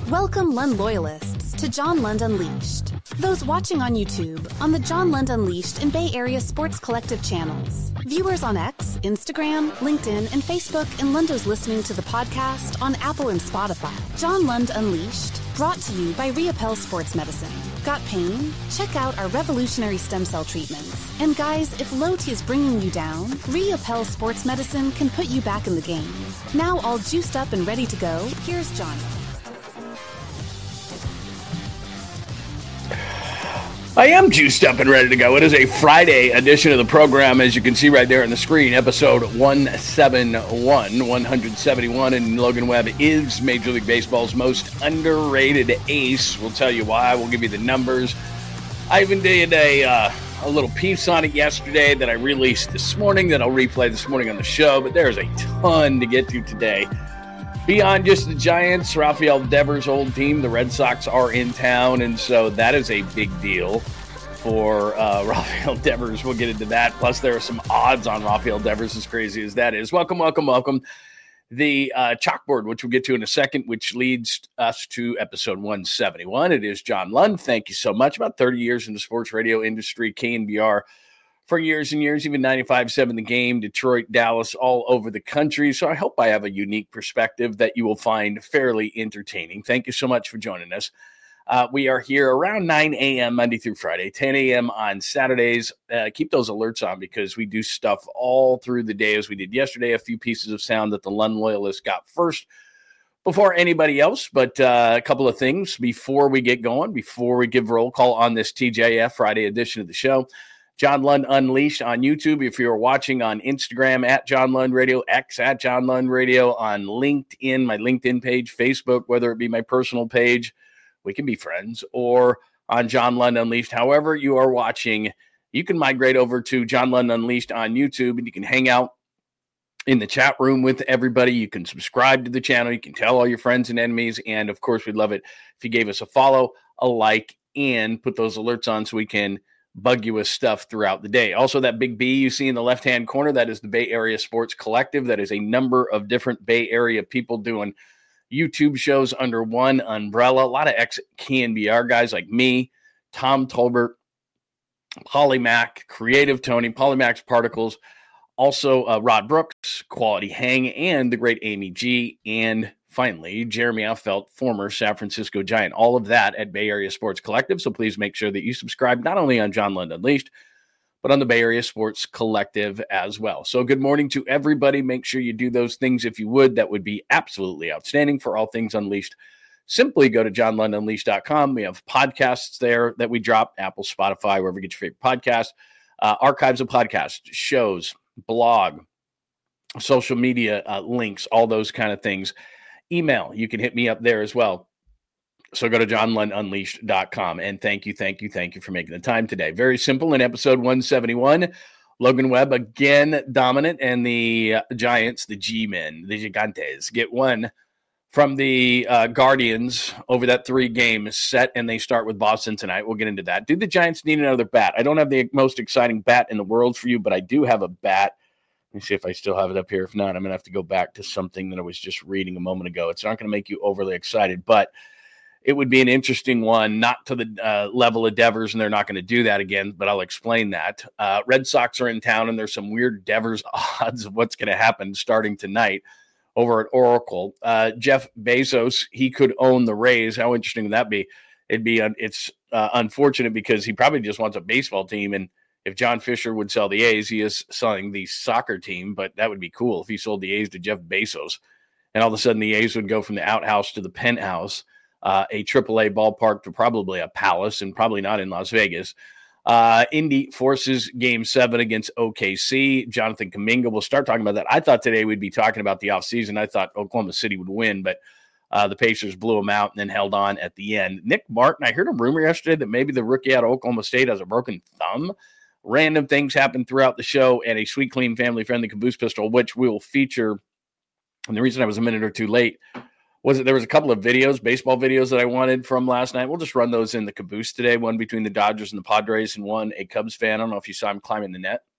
Welcome Lund loyalists to John Lund Unleashed. Those watching on YouTube, on the John Lund Unleashed and Bay Area Sports Collective channels. Viewers on X, Instagram, LinkedIn, and Facebook, and Lundos listening to the podcast on Apple and Spotify. John Lund Unleashed, brought to you by Reapel Sports Medicine. Got pain? Check out our revolutionary stem cell treatments. And guys, if low T is bringing you down, Reapel Sports Medicine can put you back in the game. Now all juiced up and ready to go, here's John. I am juiced up and ready to go. It is a Friday edition of the program, as you can see right there on the screen. Episode 171, and Logan Webb is Major League Baseball's most underrated ace. We'll tell you why. We'll give you the numbers. I even did a little piece on it yesterday that I released this morning that I'll replay this morning on the show, but there's a ton to get to today. Beyond just the Giants, Rafael Devers' old team, the Red Sox are in town, and so that is a big deal for Rafael Devers. We'll get into that. Plus, there are some odds on Rafael Devers, as crazy as that is. Welcome. The chalkboard, which we'll get to in a second, which leads us to episode 171. It is John Lund. Thank you so much. About 30 years in the sports radio industry, KNBR for years and years, even 95.7 The Game, Detroit, Dallas, all over the country. So I hope I have a unique perspective that you will find fairly entertaining. Thank you so much for joining us. We are here around 9 a.m. Monday through Friday, 10 a.m. on Saturdays. Keep those alerts on because we do stuff all through the day as we did yesterday. A few pieces of sound that the Lund loyalists got first before anybody else. But a couple of things before we get going, before we give roll call on this TJF Friday edition of the show. John Lund Unleashed on YouTube. If you're watching on Instagram at John Lund Radio, X at John Lund Radio, on LinkedIn, my LinkedIn page, Facebook, whether it be my personal page, we can be friends, or on John Lund Unleashed. However you are watching, you can migrate over to John Lund Unleashed on YouTube, and you can hang out in the chat room with everybody. You can subscribe to the channel. You can tell all your friends and enemies. And, of course, we'd love it if you gave us a follow, a like, and put those alerts on so we can bug you with stuff throughout the day. Also, that big B you see in the left-hand corner, that is the Bay Area Sports Collective. That is a number of different Bay Area people doing YouTube shows under one umbrella. A lot of ex-KNBR guys like me, Tom Tolbert, Polymac, Creative Tony, Polymax Particles, also Rod Brooks, Quality Hang, and the great Amy G, and finally, Jeremy Affelt, former San Francisco Giant. All of that at Bay Area Sports Collective. So please make sure that you subscribe not only on John Lund Unleashed, but on the Bay Area Sports Collective as well. So good morning to everybody. Make sure you do those things if you would. That would be absolutely outstanding for all things Unleashed. Simply go to johnlundunleashed.com. We have podcasts there that we drop, Apple, Spotify, wherever you get your favorite podcast, archives of podcasts, shows, blog, social media links, all those kind of things. Email, you can hit me up there as well. So go to johnlundunleashed.com. And thank you for making the time today. Very simple. In episode 171, Logan Webb again dominant, and the Giants, the G-men, the Gigantes, get one from the Guardians over that 3-game set, and they start with Boston tonight. We'll get into that. Do the Giants need another bat? I don't have the most exciting bat in the world for you, but I do have a bat. Let me see if I still have it up here. If not, I'm going to have to go back to something that I was just reading a moment ago. It's not going to make you overly excited, but it would be an interesting one, not to the level of Devers, and they're not going to do that again, but I'll explain that. Red Sox are in town, and there's some weird Devers odds of what's going to happen starting tonight over at Oracle. Jeff Bezos, he could own the Rays. How interesting would that be? It's unfortunate because he probably just wants a baseball team, and if John Fisher would sell the A's, he is selling the soccer team, but that would be cool if he sold the A's to Jeff Bezos. And all of a sudden the A's would go from the outhouse to the penthouse, a AAA ballpark to probably a palace, and probably not in Las Vegas. Indy forces Game 7 against OKC. Jonathan Kuminga, we'll start talking about that. I thought today we'd be talking about the offseason. I thought Oklahoma City would win, but the Pacers blew them out and then held on at the end. Nick Martin, I heard a rumor yesterday that maybe the rookie out of Oklahoma State has a broken thumb. Random things happen throughout the show, and a sweet, clean, family-friendly caboose pistol, which we will feature. And the reason I was a minute or two late was that there was a couple of videos, baseball videos that I wanted from last night. We'll just run those in the caboose today, one between the Dodgers and the Padres, and one a Cubs fan. I don't know if you saw him climbing the net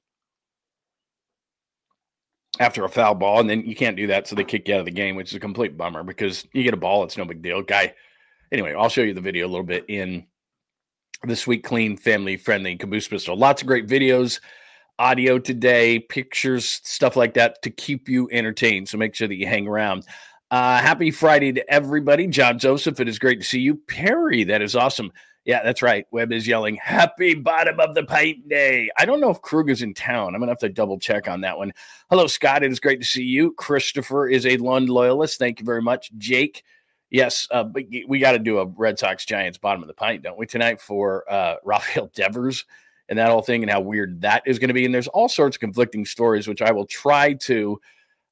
after a foul ball, and then you can't do that, so they kick you out of the game, which is a complete bummer because you get a ball, it's no big deal. Guy Anyway, I'll show you the video a little bit in the Sweet Clean Family Friendly Caboose Pistol. Lots of great videos, audio today, pictures, stuff like that to keep you entertained. So make sure that you hang around. Happy Friday to everybody. John Joseph, it is great to see you. Perry, that is awesome. Yeah, that's right. Webb is yelling, happy bottom of the pint day. I don't know if Krug is in town. I'm going to have to double check on that one. Hello, Scott. It is great to see you. Christopher is a Lund loyalist. Thank you very much. Jake, yes, but we got to do a Red Sox Giants bottom of the pint, don't we, tonight for Rafael Devers and that whole thing and how weird that is going to be. And there's all sorts of conflicting stories, which I will try to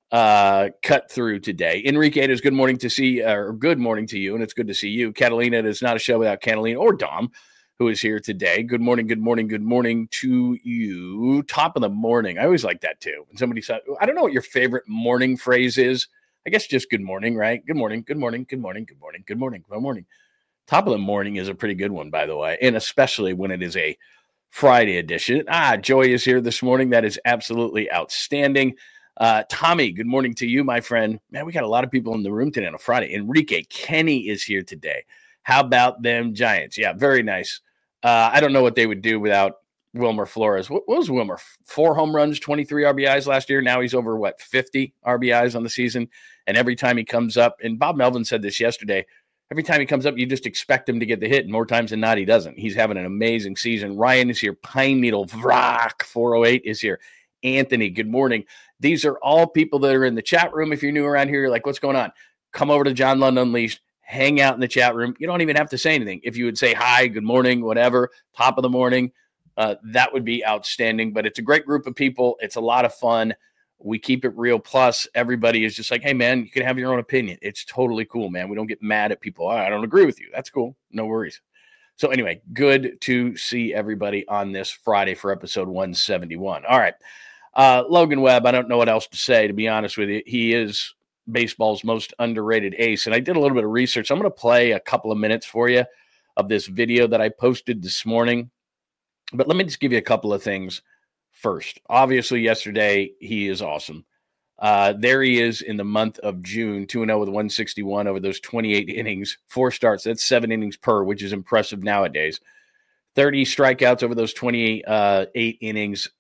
cut through today. Enrique, it is good morning to see, or good morning to you, and it's good to see you. Catalina, it is not a show without Catalina or Dom, who is here today. Good morning, good morning, good morning to you. Top of the morning. I always like that too. When somebody said, I don't know what your favorite morning phrase is. I guess just good morning, right? Good morning, good morning, good morning, good morning, good morning, good morning. Top of the morning is a pretty good one, by the way, and especially when it is a Friday edition. Joy is here this morning. That is absolutely outstanding. Tommy, good morning to you, my friend. Man, we got a lot of people in the room today on a Friday. Enrique, Kenny is here today. How about them Giants? Yeah, very nice. I don't know what they would do without Wilmer Flores. What was Wilmer? 4 home runs, 23 RBIs last year. Now he's over, 50 RBIs on the season. And every time he comes up, and Bob Melvin said this yesterday, every time he comes up, you just expect him to get the hit. And more times than not, he doesn't. He's having an amazing season. Ryan is here. Pine Needle, Vrock, 408 is here. Anthony, good morning. These are all people that are in the chat room. If you're new around here, you're like, what's going on? Come over to John Lund Unleashed. Hang out in the chat room. You don't even have to say anything. If you would say hi, good morning, whatever, top of the morning, that would be outstanding. But it's a great group of people. It's a lot of fun. We keep it real. Plus, everybody is just like, hey, man, you can have your own opinion. It's totally cool, man. We don't get mad at people. I don't agree with you. That's cool. No worries. So anyway, good to see everybody on this Friday for episode 171. All right. Logan Webb, I don't know what else to say, to be honest with you. He is baseball's most underrated ace. And I did a little bit of research. I'm going to play a couple of minutes for you of this video that I posted this morning. But let me just give you a couple of things first. Obviously, yesterday, he is awesome. There he is in the month of June, 2-0 with 161 over those 28 innings, 4 starts. That's 7 innings per, which is impressive nowadays. 30 strikeouts over those 28 innings,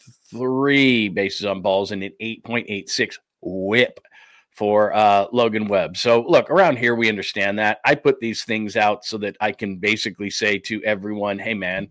3 bases on balls, and an 8.86 whip for Logan Webb. So, look, around here, we understand that. I put these things out so that I can basically say to everyone, hey, man,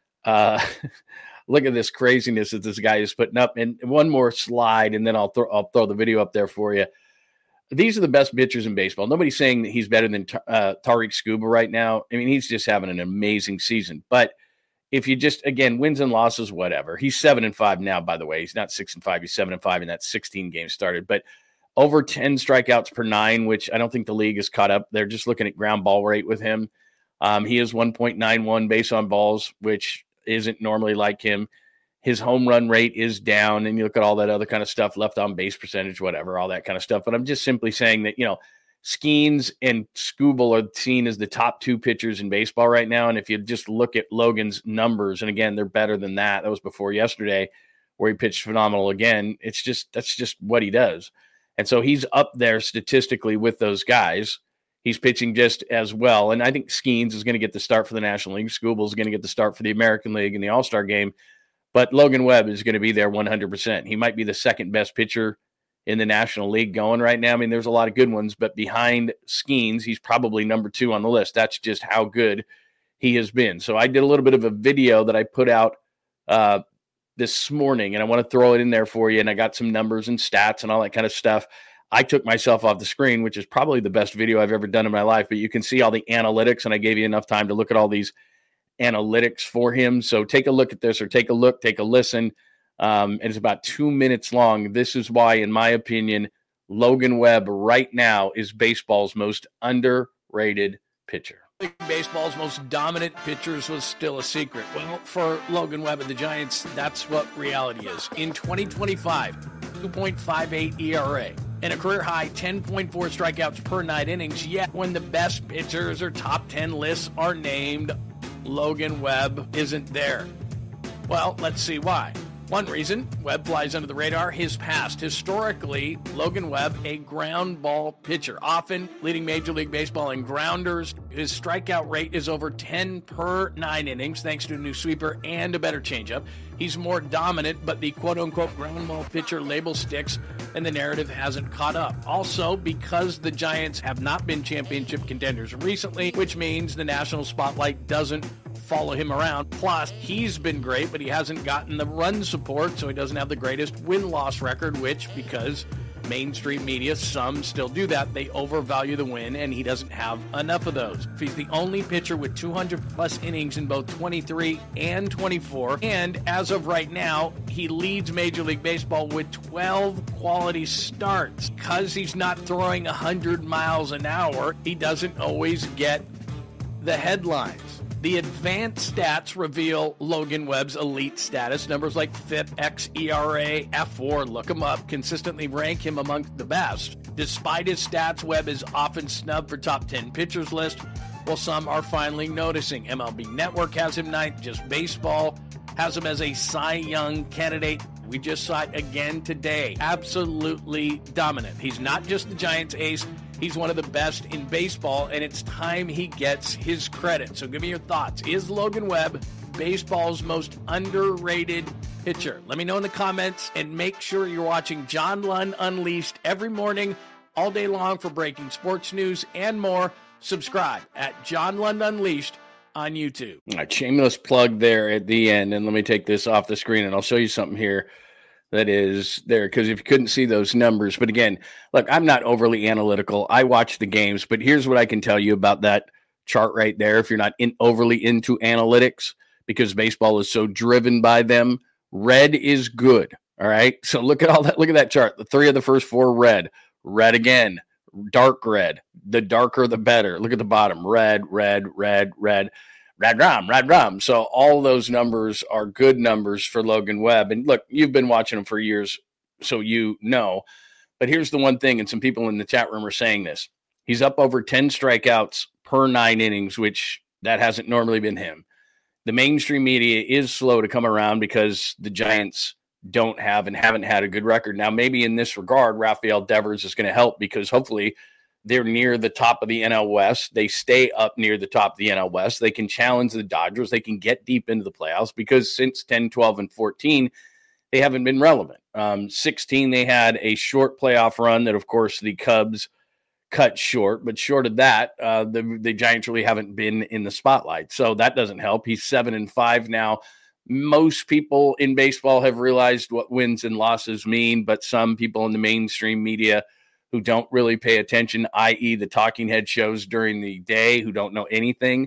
look at this craziness that this guy is putting up. And one more slide, and then I'll throw the video up there for you. These are the best pitchers in baseball. Nobody's saying that he's better than Tariq Scuba right now. I mean, he's just having an amazing season. But if you just, again, wins and losses, whatever. He's 7-5 now, by the way. He's not 6-5. He's 7-5, and that's 16 games started. But over 10 strikeouts per 9, which I don't think the league is caught up. They're just looking at ground ball rate with him. He is 1.91 base on balls, which isn't normally like him. His home run rate is down, and you look at all that other kind of stuff, left on base percentage, whatever, all that kind of stuff. But I'm just simply saying that, Skeens and Skubal are seen as the top 2 pitchers in baseball right now. And if you just look at Logan's numbers, and again, they're better than that. That was before yesterday where he pitched phenomenal again. That's just what he does. And so he's up there statistically with those guys. He's pitching just as well. And I think Skeens is going to get the start for the National League. Skubal is going to get the start for the American League and the All-Star game. But Logan Webb is going to be there 100%. He might be the second best pitcher in the National League going right now. I mean, there's a lot of good ones, but behind Skeens, he's probably number 2 on the list. That's just how good he has been. So I did a little bit of a video that I put out this morning, and I want to throw it in there for you. And I got some numbers and stats and all that kind of stuff. I took myself off the screen, which is probably the best video I've ever done in my life, but you can see all the analytics, and I gave you enough time to look at all these analytics for him. So take a look at this, or take a listen. And it's about 2 minutes long. This is why, in my opinion, Logan Webb right now is baseball's most underrated pitcher. Baseball's most dominant pitchers was still a secret. Well, for Logan Webb and the Giants, that's what reality is. In 2025, 2.58 ERA and a career-high 10.4 strikeouts per 9 innings, yet when the best pitchers or top 10 lists are named, Logan Webb isn't there. Well, let's see why. One reason Webb flies under the radar, his past. Historically, Logan Webb, a ground ball pitcher, often leading Major League Baseball in grounders. His strikeout rate is over 10 per 9 innings, thanks to a new sweeper and a better changeup. He's more dominant, but the quote-unquote ground ball pitcher label sticks, and the narrative hasn't caught up. Also, because the Giants have not been championship contenders recently, which means the national spotlight doesn't follow him around. Plus, he's been great, but he hasn't gotten the run support, so he doesn't have the greatest win-loss record, which, because mainstream media, some still do that, they overvalue the win, and he doesn't have enough of those. He's the only pitcher with 200-plus innings in both 23 and 24, and as of right now, he leads Major League Baseball with 12 quality starts. Because he's not throwing 100 miles an hour, he doesn't always get the headlines. The advanced stats reveal Logan Webb's elite status. Numbers like FIP, xERA, F4, look him up, consistently rank him among the best. Despite his stats, Webb is often snubbed for top 10 pitchers list, while some are finally noticing. MLB Network has him ninth, Just Baseball has him as a Cy Young candidate. We just saw it again today. Absolutely dominant. He's not just the Giants ace, he's one of the best in baseball, and it's time he gets his credit. So give me your thoughts. Is Logan Webb baseball's most underrated pitcher? Let me know in the comments, and make sure you're watching John Lund Unleashed every morning, all day long, for breaking sports news and more. Subscribe at John Lund Unleashed on YouTube. All right, shameless plug there at the end, and let me take this off the screen, and I'll show you something here that is there, because if you couldn't see those numbers. But again, look, I'm not overly analytical. I watch the games, but here's what I can tell you about that chart right there. If you're not overly into analytics, because baseball is so driven by them, red is good. All right. So look at all that. Look at that chart. The 3 of the first 4 red, red again, dark red. The darker, the better. Look at the bottom. Red, red, red, red. Red rum. So all those numbers are good numbers for Logan Webb. And look, you've been watching him for years, so you know. But here's the one thing, and some people in the chat room are saying this. He's up over 10 strikeouts per 9 innings, which that hasn't normally been him. The mainstream media is slow to come around because the Giants don't have and haven't had a good record. Now, maybe in this regard, Rafael Devers is going to help, because hopefully they're near the top of the NL West. They stay up near the top of the NL West. They can challenge the Dodgers. They can get deep into the playoffs, because since 10, 12, and 14, they haven't been relevant. 16, they had a short playoff run that, of course, the Cubs cut short. But short of that, the Giants really haven't been in the spotlight. So that doesn't help. He's 7-5 now. Most people in baseball have realized what wins and losses mean, but some people in the mainstream media who don't really pay attention, i.e. the talking head shows during the day, who don't know anything.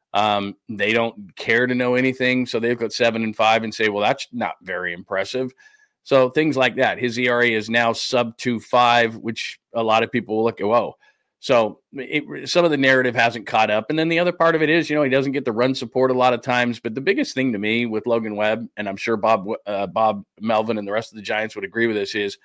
They don't care to know anything. So they've got 7-5 and say, well, that's not very impressive. So things like that. His ERA is now sub 2.5, which a lot of people will look at, whoa. So some of the narrative hasn't caught up. And then the other part of it is, he doesn't get the run support a lot of times. But the biggest thing to me with Logan Webb, and I'm sure Bob Melvin and the rest of the Giants would agree with this, is,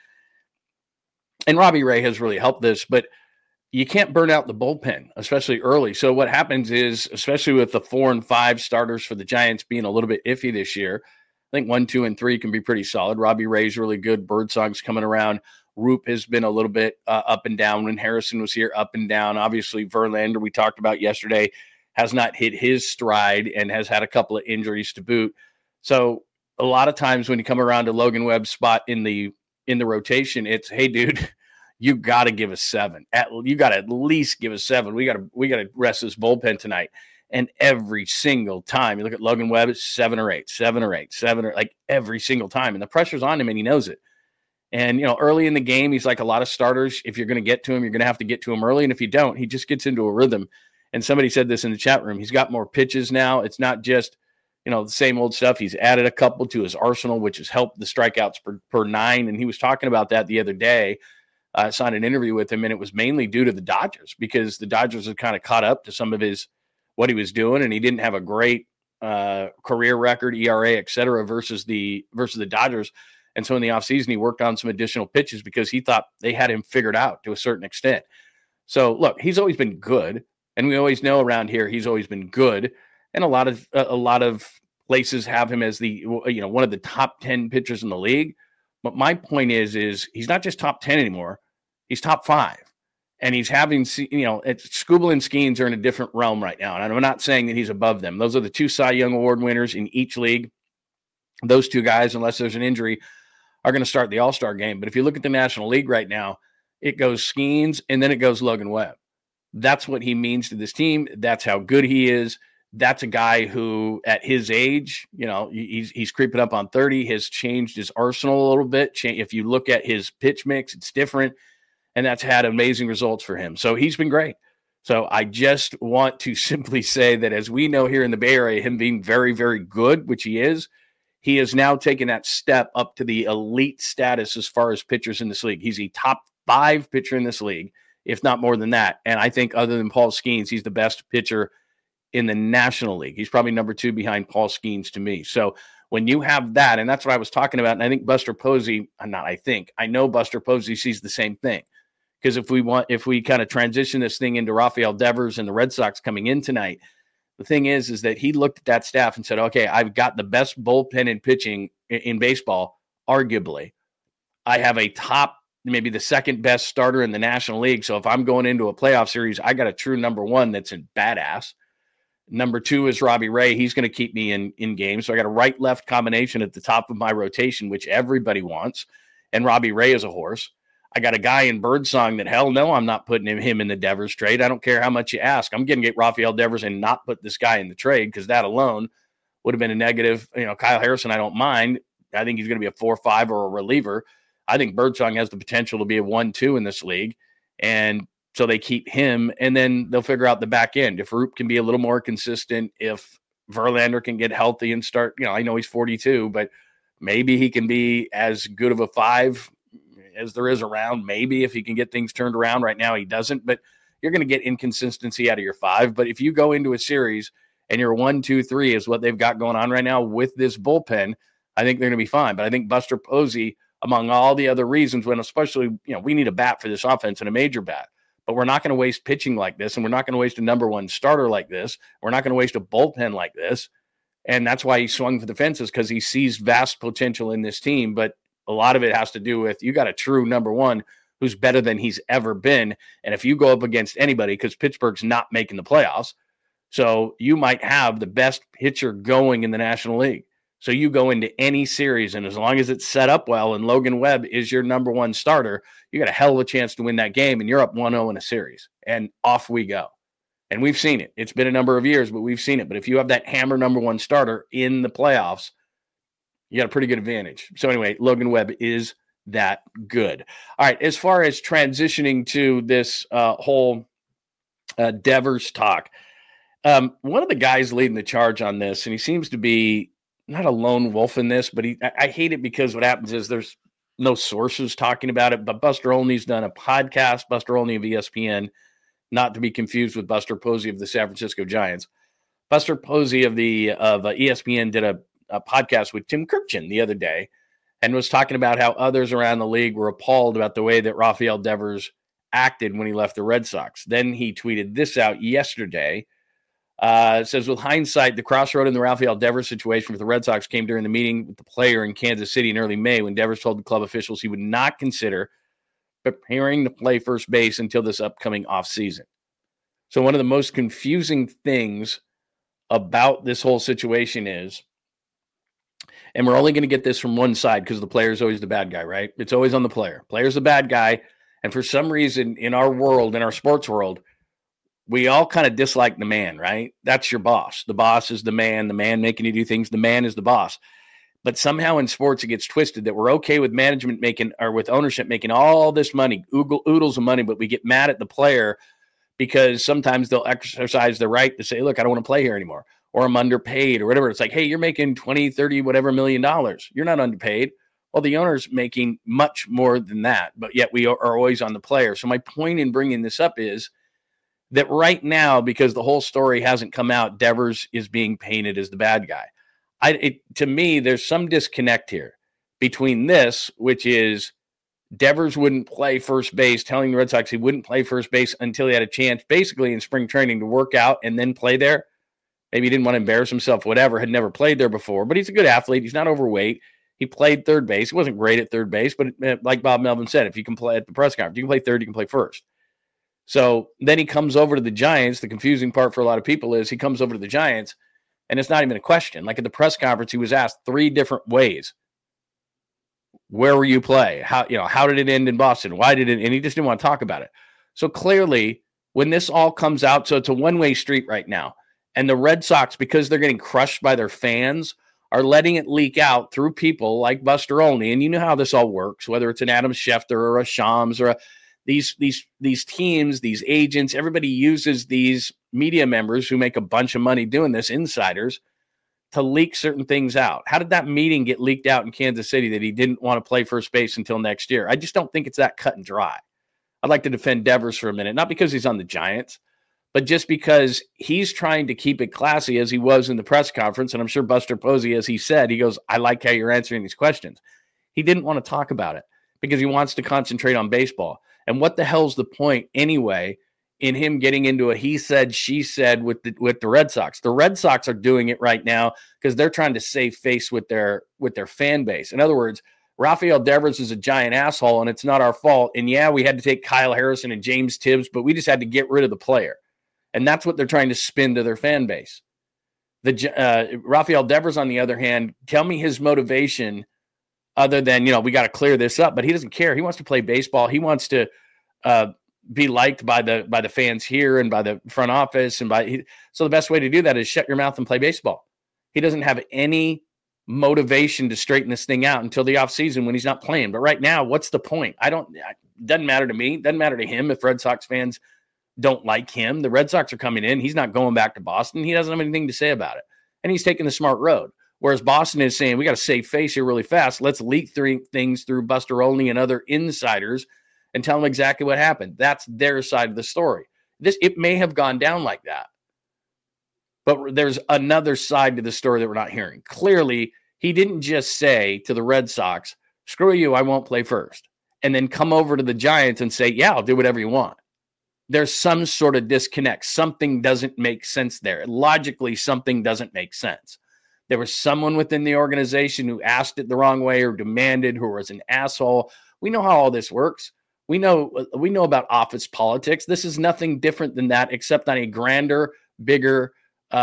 and Robbie Ray has really helped this, but you can't burn out the bullpen, especially early. So what happens is, especially with the 4 and 5 starters for the Giants being a little bit iffy this year, I think 1, 2, and 3 can be pretty solid. Robbie Ray's really good. Birdsong's coming around. Roop has been a little bit up and down. When Harrison was here, up and down. Obviously, Verlander, we talked about yesterday, has not hit his stride and has had a couple of injuries to boot. So a lot of times when you come around to Logan Webb's spot in the rotation, it's, hey, dude, you got to give us 7. You got to at least give us 7. We got to rest this bullpen tonight. And every single time you look at Logan Webb, it's 7 or 8, 7 or 8, 7 or like every single time. And the pressure's on him, and he knows it. And, early in the game, he's like a lot of starters. If you're going to get to him, you're going to have to get to him early. And if you don't, he just gets into a rhythm. And somebody said this in the chat room. He's got more pitches now. It's not just, the same old stuff. He's added a couple to his arsenal, which has helped the strikeouts per 9. And he was talking about that the other day. I saw an interview with him, and it was mainly due to the Dodgers, because the Dodgers had kind of caught up to some of what he was doing, and he didn't have a great career record, ERA, et cetera, versus the Dodgers. And so in the offseason, he worked on some additional pitches because he thought they had him figured out to a certain extent. So, look, he's always been good, and we always know around here he's always been good. And a lot of places have him as the, one of the top 10 pitchers in the league. But my point is he's not just top 10 anymore. He's top 5. And he's having, Skubal and Skeens are in a different realm right now. And I'm not saying that he's above them. Those are the 2 Cy Young Award winners in each league. Those 2 guys, unless there's an injury, are going to start the All-Star game. But if you look at the National League right now, it goes Skeens and then it goes Logan Webb. That's what he means to this team. That's how good he is. That's a guy who, at his age, he's creeping up on 30, has changed his arsenal a little bit. If you look at his pitch mix, it's different, and that's had amazing results for him. So he's been great. So I just want to simply say that, as we know here in the Bay Area, him being very, very good, which he has now taken that step up to the elite status as far as pitchers in this league. He's a top 5 pitcher in this league, if not more than that. And I think other than Paul Skeens, he's the best pitcher in the National League. He's probably number 2 behind Paul Skeens to me. So when you have that, and that's what I was talking about, and I think Buster Posey, I know Buster Posey sees the same thing. Because if we kind of transition this thing into Rafael Devers and the Red Sox coming in tonight, the thing is that he looked at that staff and said, okay, I've got the best bullpen in pitching in baseball, arguably. I have a top, maybe the second best starter in the National League. So if I'm going into a playoff series, I got a true number 1 that's a badass. Number 2 is Robbie Ray. He's going to keep me in games. So I got a right-left combination at the top of my rotation, which everybody wants. And Robbie Ray is a horse. I got a guy in Birdsong that, hell no, I'm not putting him in the Devers trade. I don't care how much you ask. I'm going to get Rafael Devers and not put this guy in the trade, because that alone would have been a negative. Kyle Harrison, I don't mind. I think he's going to be a 4-5 or a reliever. I think Birdsong has the potential to be a 1-2 in this league. And so they keep him, and then they'll figure out the back end. If Roop can be a little more consistent, if Verlander can get healthy and start, I know he's 42, but maybe he can be as good of a 5 as there is around. Maybe if he can get things turned around. Right now he doesn't, but you're going to get inconsistency out of your 5. But if you go into a series and your 1, 2, 3 is what they've got going on right now with this bullpen, I think they're going to be fine. But I think Buster Posey, among all the other reasons, when especially, we need a bat for this offense and a major bat. But we're not going to waste pitching like this, and we're not going to waste a number 1 starter like this. We're not going to waste a bullpen like this. And that's why he swung for the fences, because he sees vast potential in this team. But a lot of it has to do with, you got a true number 1 who's better than he's ever been. And if you go up against anybody, because Pittsburgh's not making the playoffs, so you might have the best pitcher going in the National League. So you go into any series, and as long as it's set up well and Logan Webb is your number 1 starter, you got a hell of a chance to win that game, and you're up 1-0 in a series, and off we go. And we've seen it. It's been a number of years, but we've seen it. But if you have that hammer number 1 starter in the playoffs, you got a pretty good advantage. So anyway, Logan Webb is that good. All right, as far as transitioning to this whole Devers talk, one of the guys leading the charge on this, and he seems to be not a lone wolf in this, but I hate it because what happens is there's no sources talking about it, but Buster Olney's done a podcast, Buster Olney of ESPN, not to be confused with Buster Posey of the San Francisco Giants. Buster Posey of ESPN did a podcast with Tim Kurkjian the other day and was talking about how others around the league were appalled about the way that Rafael Devers acted when he left the Red Sox. Then he tweeted this out yesterday. It says, with hindsight, the crossroad in the Rafael Devers situation with the Red Sox came during the meeting with the player in Kansas City in early May, when Devers told the club officials he would not consider preparing to play first base until this upcoming offseason. So one of the most confusing things about this whole situation is, and we're only going to get this from one side because the player is always the bad guy, right? It's always on the player. Player's the bad guy. And for some reason in our world, in our sports world, we all kind of dislike the man, right? That's your boss. The boss is the man making you do things. The man is the boss. But somehow in sports, it gets twisted that we're okay with management making, or with ownership making all this money, oodles of money, but we get mad at the player because sometimes they'll exercise the right to say, look, I don't want to play here anymore, or I'm underpaid or whatever. It's like, hey, you're making 20, 30, whatever $1 million. You're not underpaid. Well, the owner's making much more than that, but yet we are always on the player. So my point in bringing this up is that right now, because the whole story hasn't come out, Devers is being painted as the bad guy. To me, there's some disconnect here between this, which is Devers wouldn't play first base, telling the Red Sox he wouldn't play first base until he had a chance, basically in spring training, to work out and then play there. Maybe he didn't want to embarrass himself, whatever, had never played there before, but he's a good athlete. He's not overweight. He played third base. He wasn't great at third base, but like Bob Melvin said, if you can play at the press conference, you can play third, you can play first. So then he comes over to the Giants. The confusing part for a lot of people is he comes over to the Giants, and it's not even a question. Like at the press conference, he was asked 3 different ways. Where were you play? How did it end in Boston? Why did it? And he just didn't want to talk about it. So clearly, when this all comes out, so it's a one-way street right now. And the Red Sox, because they're getting crushed by their fans, are letting it leak out through people like Buster Olney. And you know how this all works, whether it's an Adam Schefter or a Shams or these teams, these agents, everybody uses these media members who make a bunch of money doing this, insiders, to leak certain things out. How did that meeting get leaked out in Kansas City that he didn't want to play first base until next year? I just don't think it's that cut and dry. I'd like to defend Devers for a minute, not because he's on the Giants, but just because he's trying to keep it classy as he was in the press conference. And I'm sure Buster Posey, as he said, he goes, I like how you're answering these questions. He didn't want to talk about it because he wants to concentrate on baseball. And what the hell's the point anyway in him getting into a he said, she said with the Red Sox? The Red Sox are doing it right now because they're trying to save face with their fan base. In other words, Rafael Devers is a giant asshole, and it's not our fault. And yeah, we had to take Kyle Harrison and James Tibbs, but we just had to get rid of the player. And that's what they're trying to spin to their fan base. Rafael Devers, on the other hand, tell me his motivation other than, we got to clear this up. But he doesn't care. He wants to play baseball. He wants to be liked by the fans here and by the front office. So the best way to do that is shut your mouth and play baseball. He doesn't have any motivation to straighten this thing out until the offseason when he's not playing. But right now, what's the point? It doesn't matter to me. It doesn't matter to him if Red Sox fans don't like him. The Red Sox are coming in. He's not going back to Boston. He doesn't have anything to say about it. And he's taking the smart road. Whereas Boston is saying, we got to save face here really fast. Let's leak things through Buster Olney and other insiders and tell them exactly what happened. That's their side of the story. It may have gone down like that. But there's another side to the story that we're not hearing. Clearly, he didn't just say to the Red Sox, screw you, I won't play first. And then come over to the Giants and say, yeah, I'll do whatever you want. There's some sort of disconnect. Something doesn't make sense there. Logically, something doesn't make sense. There was someone within the organization who asked it the wrong way or demanded, who was an asshole. We know how all this works. We know about office politics. This is nothing different than that, except on a grander, bigger,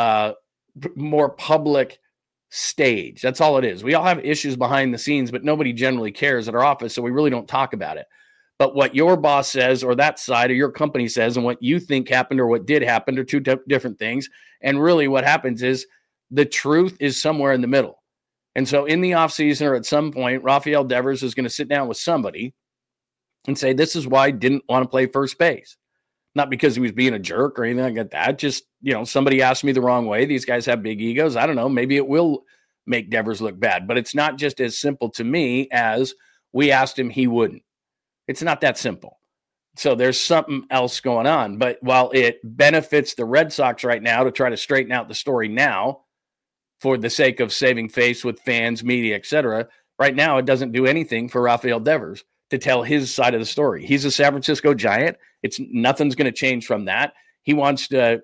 more public stage. That's all it is. We all have issues behind the scenes, but nobody generally cares at our office, so we really don't talk about it. But what your boss says or that side of your company says and what you think happened or what did happen are two different things. And really what happens is the truth is somewhere in the middle. And so in the offseason or at some point, Rafael Devers is going to sit down with somebody and say, this is why I didn't want to play first base. Not because he was being a jerk or anything like that. Just, somebody asked me the wrong way. These guys have big egos. I don't know. Maybe it will make Devers look bad. But it's not just as simple to me as we asked him, he wouldn't. It's not that simple. So there's something else going on. But while it benefits the Red Sox right now to try to straighten out the story now for the sake of saving face with fans, media, etc., right now it doesn't do anything for Rafael Devers to tell his side of the story. He's a San Francisco Giant. Nothing's going to change from that. He wants to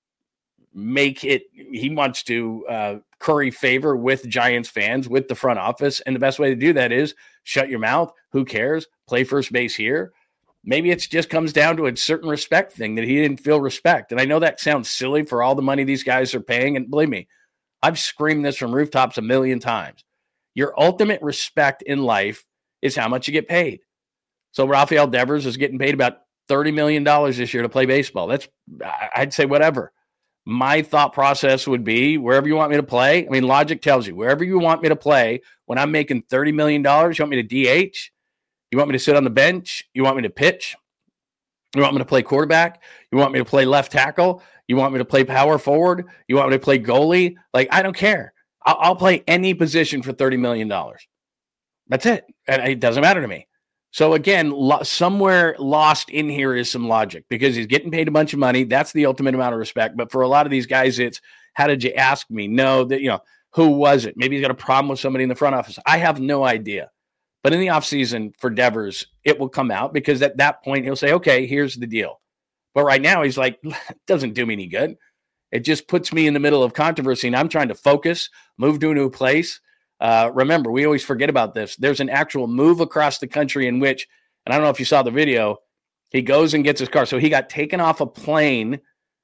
curry favor with Giants fans, with the front office. And the best way to do that is shut your mouth. Who cares? Play first base here. Maybe it just comes down to a certain respect thing that he didn't feel respect. And I know that sounds silly for all the money these guys are paying. And believe me, I've screamed this from rooftops a million times. Your ultimate respect in life is how much you get paid. So Rafael Devers is getting paid about $30 million this year to play baseball. I'd say whatever. My thought process would be wherever you want me to play. I mean, logic tells you wherever you want me to play, when I'm making $30 million, you want me to DH? You want me to sit on the bench? You want me to pitch? You want me to play quarterback? You want me to play left tackle? You want me to play power forward? You want me to play goalie? I don't care. I'll play any position for $30 million. That's it. And it doesn't matter to me. So again, somewhere lost in here is some logic because he's getting paid a bunch of money. That's the ultimate amount of respect. But for a lot of these guys, it's, how did you ask me? No, who was it? Maybe he's got a problem with somebody in the front office. I have no idea. But in the offseason for Devers, it will come out because at that point he'll say, okay, here's the deal. But right now he's like, it doesn't do me any good. It just puts me in the middle of controversy, and I'm trying to focus, move to a new place. Remember, we always forget about this. There's an actual move across the country in which, and I don't know if you saw the video, he goes and gets his car. So he got taken off a plane.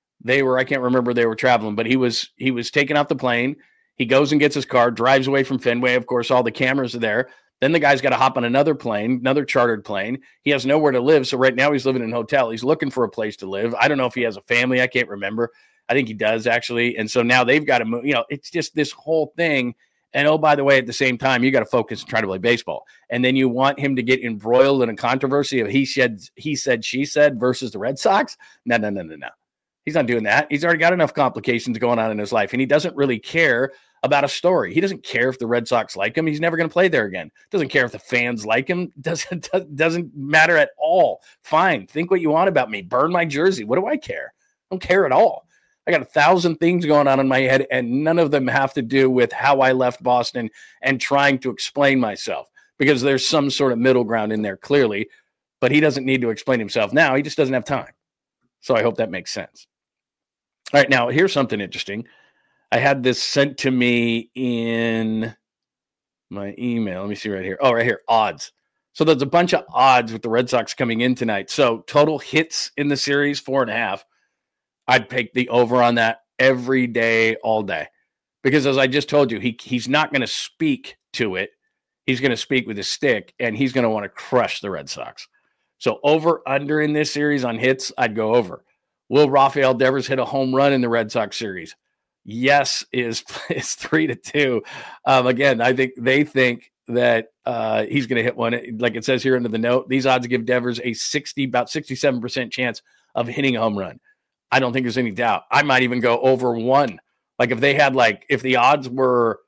I can't remember they were traveling, but he was taken off the plane. He goes and gets his car, drives away from Fenway. Of course, all the cameras are there. Then the guy's got to hop on another plane, another chartered plane. He has nowhere to live. So right now he's living in a hotel. He's looking for a place to live. I don't know if he has a family. I can't remember. I think he does, actually. And so now they've got to move. It's just this whole thing. And, oh, by the way, at the same time, you got to focus and try to play baseball. And then you want him to get embroiled in a controversy of he said, she said versus the Red Sox? No. He's not doing that. He's already got enough complications going on in his life. And he doesn't really care about a story. He doesn't care if the Red Sox like him. He's never going to play there again. Doesn't care if the fans like him. Doesn't matter at all. Fine. Think what you want about me. Burn my jersey. What do I care? I don't care at all. I got 1,000 things going on in my head, and none of them have to do with how I left Boston and trying to explain myself, because there's some sort of middle ground in there clearly, but he doesn't need to explain himself now. He just doesn't have time. So I hope that makes sense. All right, now here's something interesting. I had this sent to me in my email. Let me see right here. Oh, right here, odds. So there's a bunch of odds with the Red Sox coming in tonight. So total hits in the series, 4.5. I'd pick the over on that every day, all day. Because as I just told you, he's not going to speak to it. He's going to speak with his stick, and he's going to want to crush the Red Sox. So over, under in this series on hits, I'd go over. Will Rafael Devers hit a home run in the Red Sox series? Yes is 3-2. Again, I think they think that he's going to hit one. Like it says here under the note, these odds give Devers about 67% chance of hitting a home run. I don't think there's any doubt. I might even go over 1. Like if they had if the odds were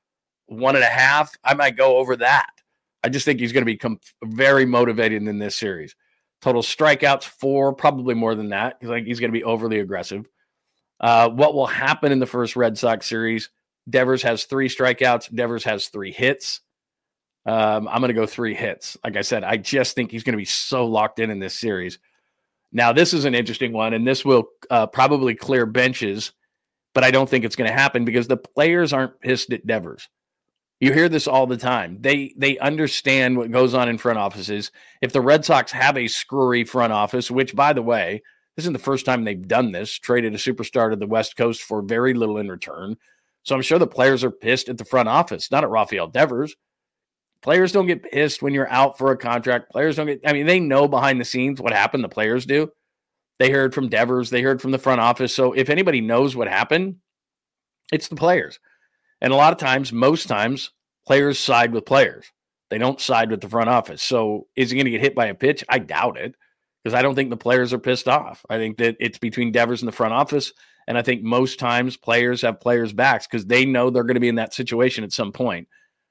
1.5, I might go over that. I just think he's going to become very motivated in this series. Total strikeouts, 4, probably more than that. He's going to be overly aggressive. What will happen in the first Red Sox series? Devers has 3 strikeouts. Devers has 3 hits. I'm going to go 3 hits. Like I said, I just think he's going to be so locked in this series. Now, this is an interesting one, and this will probably clear benches, but I don't think it's going to happen because the players aren't pissed at Devers. You hear this all the time. They understand what goes on in front offices. If the Red Sox have a screwy front office, which, by the way, this isn't the first time they've done this, traded a superstar to the West Coast for very little in return. So I'm sure the players are pissed at the front office, not at Rafael Devers. Players don't get pissed when you're out for a contract. They know behind the scenes what happened. The players do. They heard from Devers. They heard from the front office. So if anybody knows what happened, it's the players. And a lot of times, most times, players side with players. They don't side with the front office. So is he going to get hit by a pitch? I doubt it, because I don't think the players are pissed off. I think that it's between Devers and the front office. And I think most times players have players' backs because they know they're going to be in that situation at some point.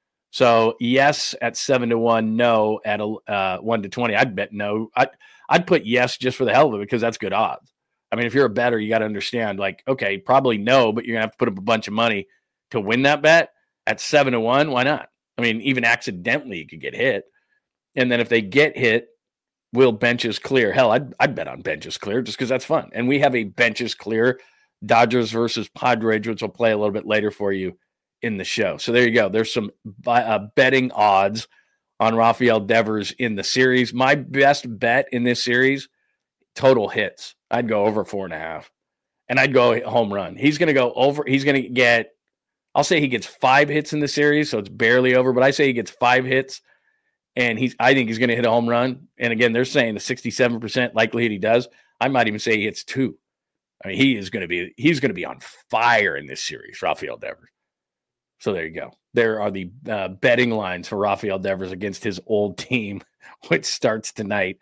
So yes at 7-1, no at 1-20. I'd bet no. I'd put yes just for the hell of it because that's good odds. I mean, if you're a bettor, you got to understand, okay, probably no, but you're gonna have to put up a bunch of money to win that bet. At 7-1, why not? I mean, even accidentally you could get hit, and then if they get hit, will benches clear? Hell, I'd bet on benches clear just because that's fun. And we have a benches clear Dodgers versus Padres, which we'll play a little bit later for you in the show. So there you go. There's some betting odds on Rafael Devers in the series. My best bet in this series, total hits. I'd go over 4.5. And I'd go home run. He's going to go over. He's going to get, I'll say he gets 5 hits in the series, so it's barely over, but I say he gets 5 hits, and I think he's going to hit a home run. And again, they're saying the 67% likelihood he does. I might even say he hits 2. I mean, he's going to be on fire in this series, Rafael Devers. So there you go. There are the betting lines for Rafael Devers against his old team, which starts tonight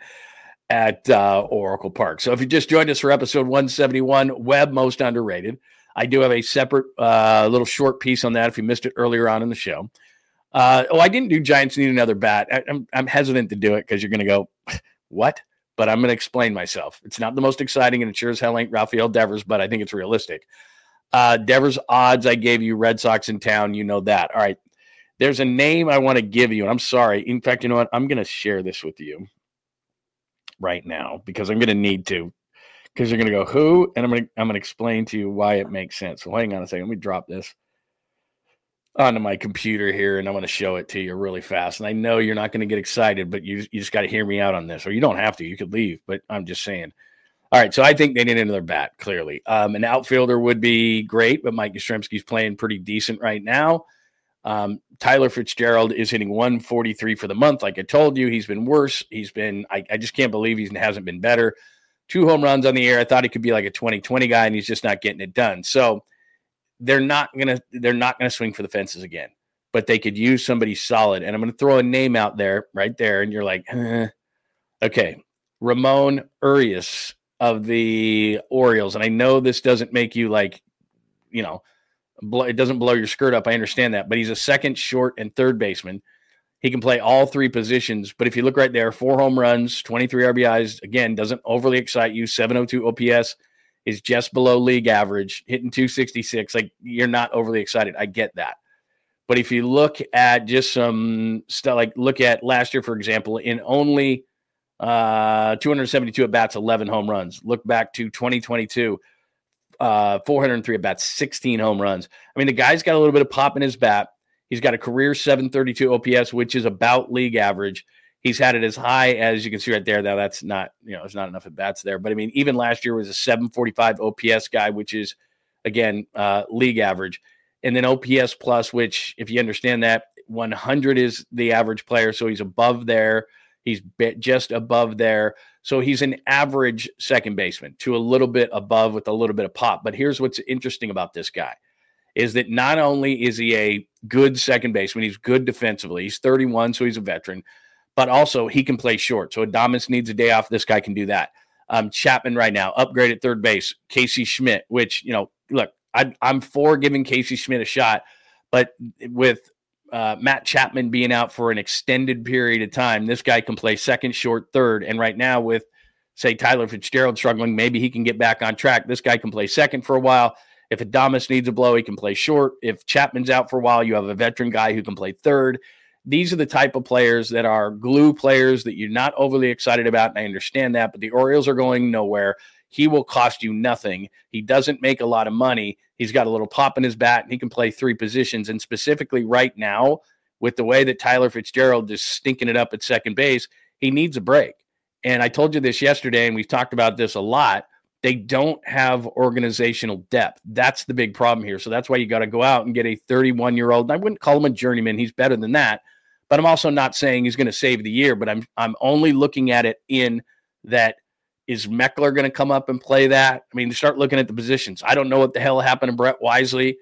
at Oracle Park. So if you just joined us for episode 171, Webb Most Underrated, I do have a separate little short piece on that if you missed it earlier on in the show. I didn't do Giants Need Another Bat. I'm hesitant to do it because you're going to go, what? But I'm going to explain myself. It's not the most exciting, and it sure as hell ain't Rafael Devers, but I think it's realistic. Devers odds, I gave you Red Sox in town. You know that. All right. There's a name I want to give you, and I'm sorry. In fact, you know what? I'm going to share this with you right now because I'm going to need to. Because you're going to go, who? And I'm going to explain to you why it makes sense. So hang on a second. Let me drop this onto my computer here, and I'm going to show it to you really fast. And I know you're not going to get excited, but you just got to hear me out on this. Or you don't have to. You could leave, but I'm just saying. All right, so I think they need another bat, clearly. An outfielder would be great, but Mike Yastrzemski's playing pretty decent right now. Tyler Fitzgerald is hitting 143 for the month. Like I told you, he's been worse. I just can't believe he hasn't been better. 2 home runs on the year. I thought he could be like a 20-20 guy, and he's just not getting it done. So they're not gonna swing for the fences again, but they could use somebody solid. And I'm gonna throw a name out there right there, and you're like, okay, Ramon Urias of the Orioles. And I know this doesn't make you like, it doesn't blow your skirt up. I understand that, but he's a second, short, and third baseman. He can play all 3 positions, but if you look right there, 4 home runs, 23 RBIs, again, doesn't overly excite you. 702 OPS is just below league average, hitting 266. Like, you're not overly excited. I get that. But if you look at just some stuff, like look at last year, for example, in only 272 at-bats, 11 home runs. Look back to 2022, 403 at-bats, 16 home runs. I mean, the guy's got a little bit of pop in his bat. He's got a career 732 OPS, which is about league average. He's had it as high as you can see right there. Now, that's not, there's not enough at-bats there. But, I mean, even last year was a 745 OPS guy, which is, again, league average. And then OPS plus, which, if you understand that, 100 is the average player. So he's above there. He's just above there. So he's an average second baseman to a little bit above with a little bit of pop. But here's what's interesting about this guy is that not only is he a good second baseman, he's good defensively. He's 31, so he's a veteran. But also he can play short. So Adames needs a day off. This guy can do that. Chapman right now, upgrade at third base. Casey Schmidt, which, look, I'm for giving Casey Schmidt a shot. But with Matt Chapman being out for an extended period of time, this guy can play second, short, third. And right now with, say, Tyler Fitzgerald struggling, maybe he can get back on track. This guy can play second for a while. If Adames needs a blow, he can play short. If Chapman's out for a while, you have a veteran guy who can play third. These are the type of players that are glue players that you're not overly excited about, and I understand that, but the Orioles are going nowhere. He will cost you nothing. He doesn't make a lot of money. He's got a little pop in his bat, and he can play 3 positions. And specifically right now, with the way that Tyler Fitzgerald is stinking it up at second base, he needs a break. And I told you this yesterday, and we've talked about this a lot. They don't have organizational depth. That's the big problem here. So that's why you got to go out and get a 31-year-old. And I wouldn't call him a journeyman. He's better than that. But I'm also not saying he's going to save the year. But I'm only looking at it in that, is Meckler going to come up and play that? I mean, start looking at the positions. I don't know what the hell happened to Brett Wisely.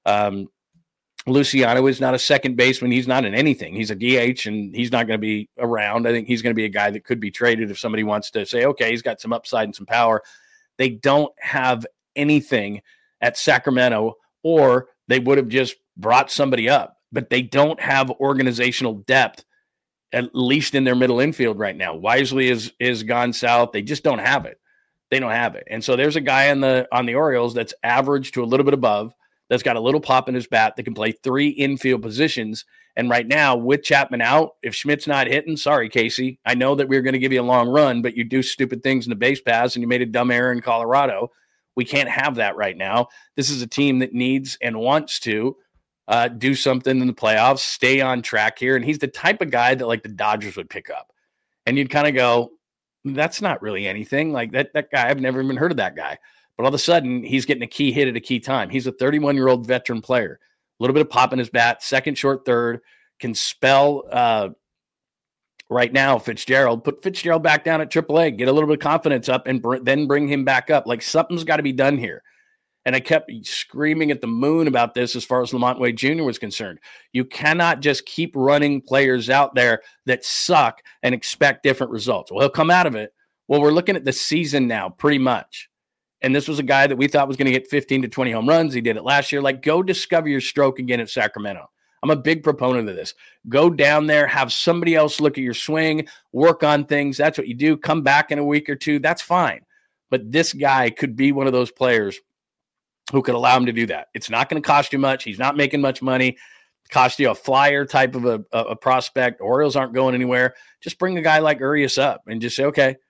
Luciano is not a second baseman. He's not in anything. He's a DH, and he's not going to be around. I think he's going to be a guy that could be traded if somebody wants to say, okay, he's got some upside and some power. They don't have anything at Sacramento, or they would have just brought somebody up. But they don't have organizational depth, at least in their middle infield right now. Wisely is gone south. They just don't have it. They don't have it. And so there's a guy on the Orioles that's average to a little bit above, that's got a little pop in his bat, that can play 3 infield positions. And right now, with Chapman out, if Schmidt's not hitting, sorry, Casey. I know that we were going to give you a long run, but you do stupid things in the base paths, and you made a dumb error in Colorado. We can't have that right now. This is a team that needs and wants to do something in the playoffs, stay on track here. And he's the type of guy that, like, the Dodgers would pick up. And you'd kind of go, that's not really anything. Like, that guy, I've never even heard of that guy. But all of a sudden, he's getting a key hit at a key time. He's a 31-year-old veteran player. A little bit of pop in his bat, second, short, third, can spell right now Fitzgerald. Put Fitzgerald back down at AAA, get a little bit of confidence up, and then bring him back up. Like, something's got to be done here. And I kept screaming at the moon about this as far as Lamont Wade Jr. was concerned. You cannot just keep running players out there that suck and expect different results. Well, he'll come out of it. Well, we're looking at the season now, pretty much. And this was a guy that we thought was going to get 15 to 20 home runs. He did it last year. Like, go discover your stroke again at Sacramento. I'm a big proponent of this. Go down there, have somebody else look at your swing, work on things. That's what you do. Come back in a week or two. That's fine. But this guy could be one of those players who could allow him to do that. It's not going to cost you much. He's not making much money. Cost you a flyer type of a prospect. Orioles aren't going anywhere. Just bring a guy like Urias up and just say, okay,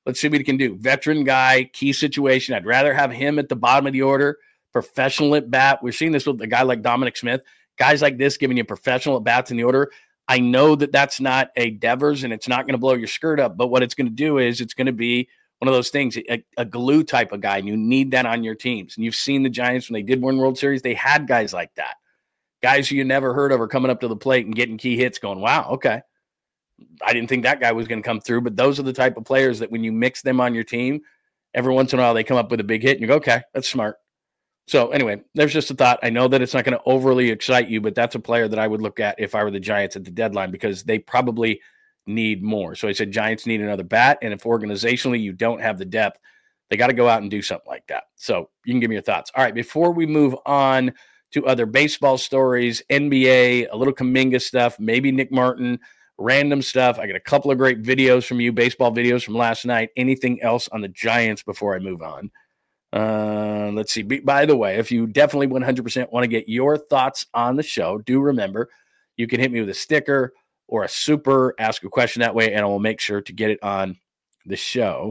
Let's see what he can do. Veteran guy, key situation. I'd rather have him at the bottom of the order. Professional at bat. We're seeing this with a guy like Dominic Smith. Guys like this giving you professional at bats in the order. I know that that's not a Devers and it's not going to blow your skirt up, but what it's going to do is it's going to be one of those things, a glue type of guy, and you need that on your teams. And you've seen the Giants when they did win World Series, they had guys like that. Guys who you never heard of are coming up to the plate and getting key hits going, wow, okay. I didn't think that guy was going to come through, but those are the type of players that when you mix them on your team, every once in a while they come up with a big hit and you go, okay, that's smart. So anyway, there's just a thought. I know that it's not going to overly excite you, but that's a player that I would look at if I were the Giants at the deadline because they probably need more. So I said Giants need another bat, and if organizationally you don't have the depth, they got to go out and do something like that. So you can give me your thoughts. All right, before we move on to other baseball stories, NBA, a little Kuminga stuff, maybe Nick Martin, random stuff. I got a couple of great videos from you, baseball videos from last night. Anything else on the Giants before I move on? Let's see. By the way, if you definitely 100% want to get your thoughts on the show, do remember you can hit me with a sticker or a super, ask a question that way, and I will make sure to get it on the show.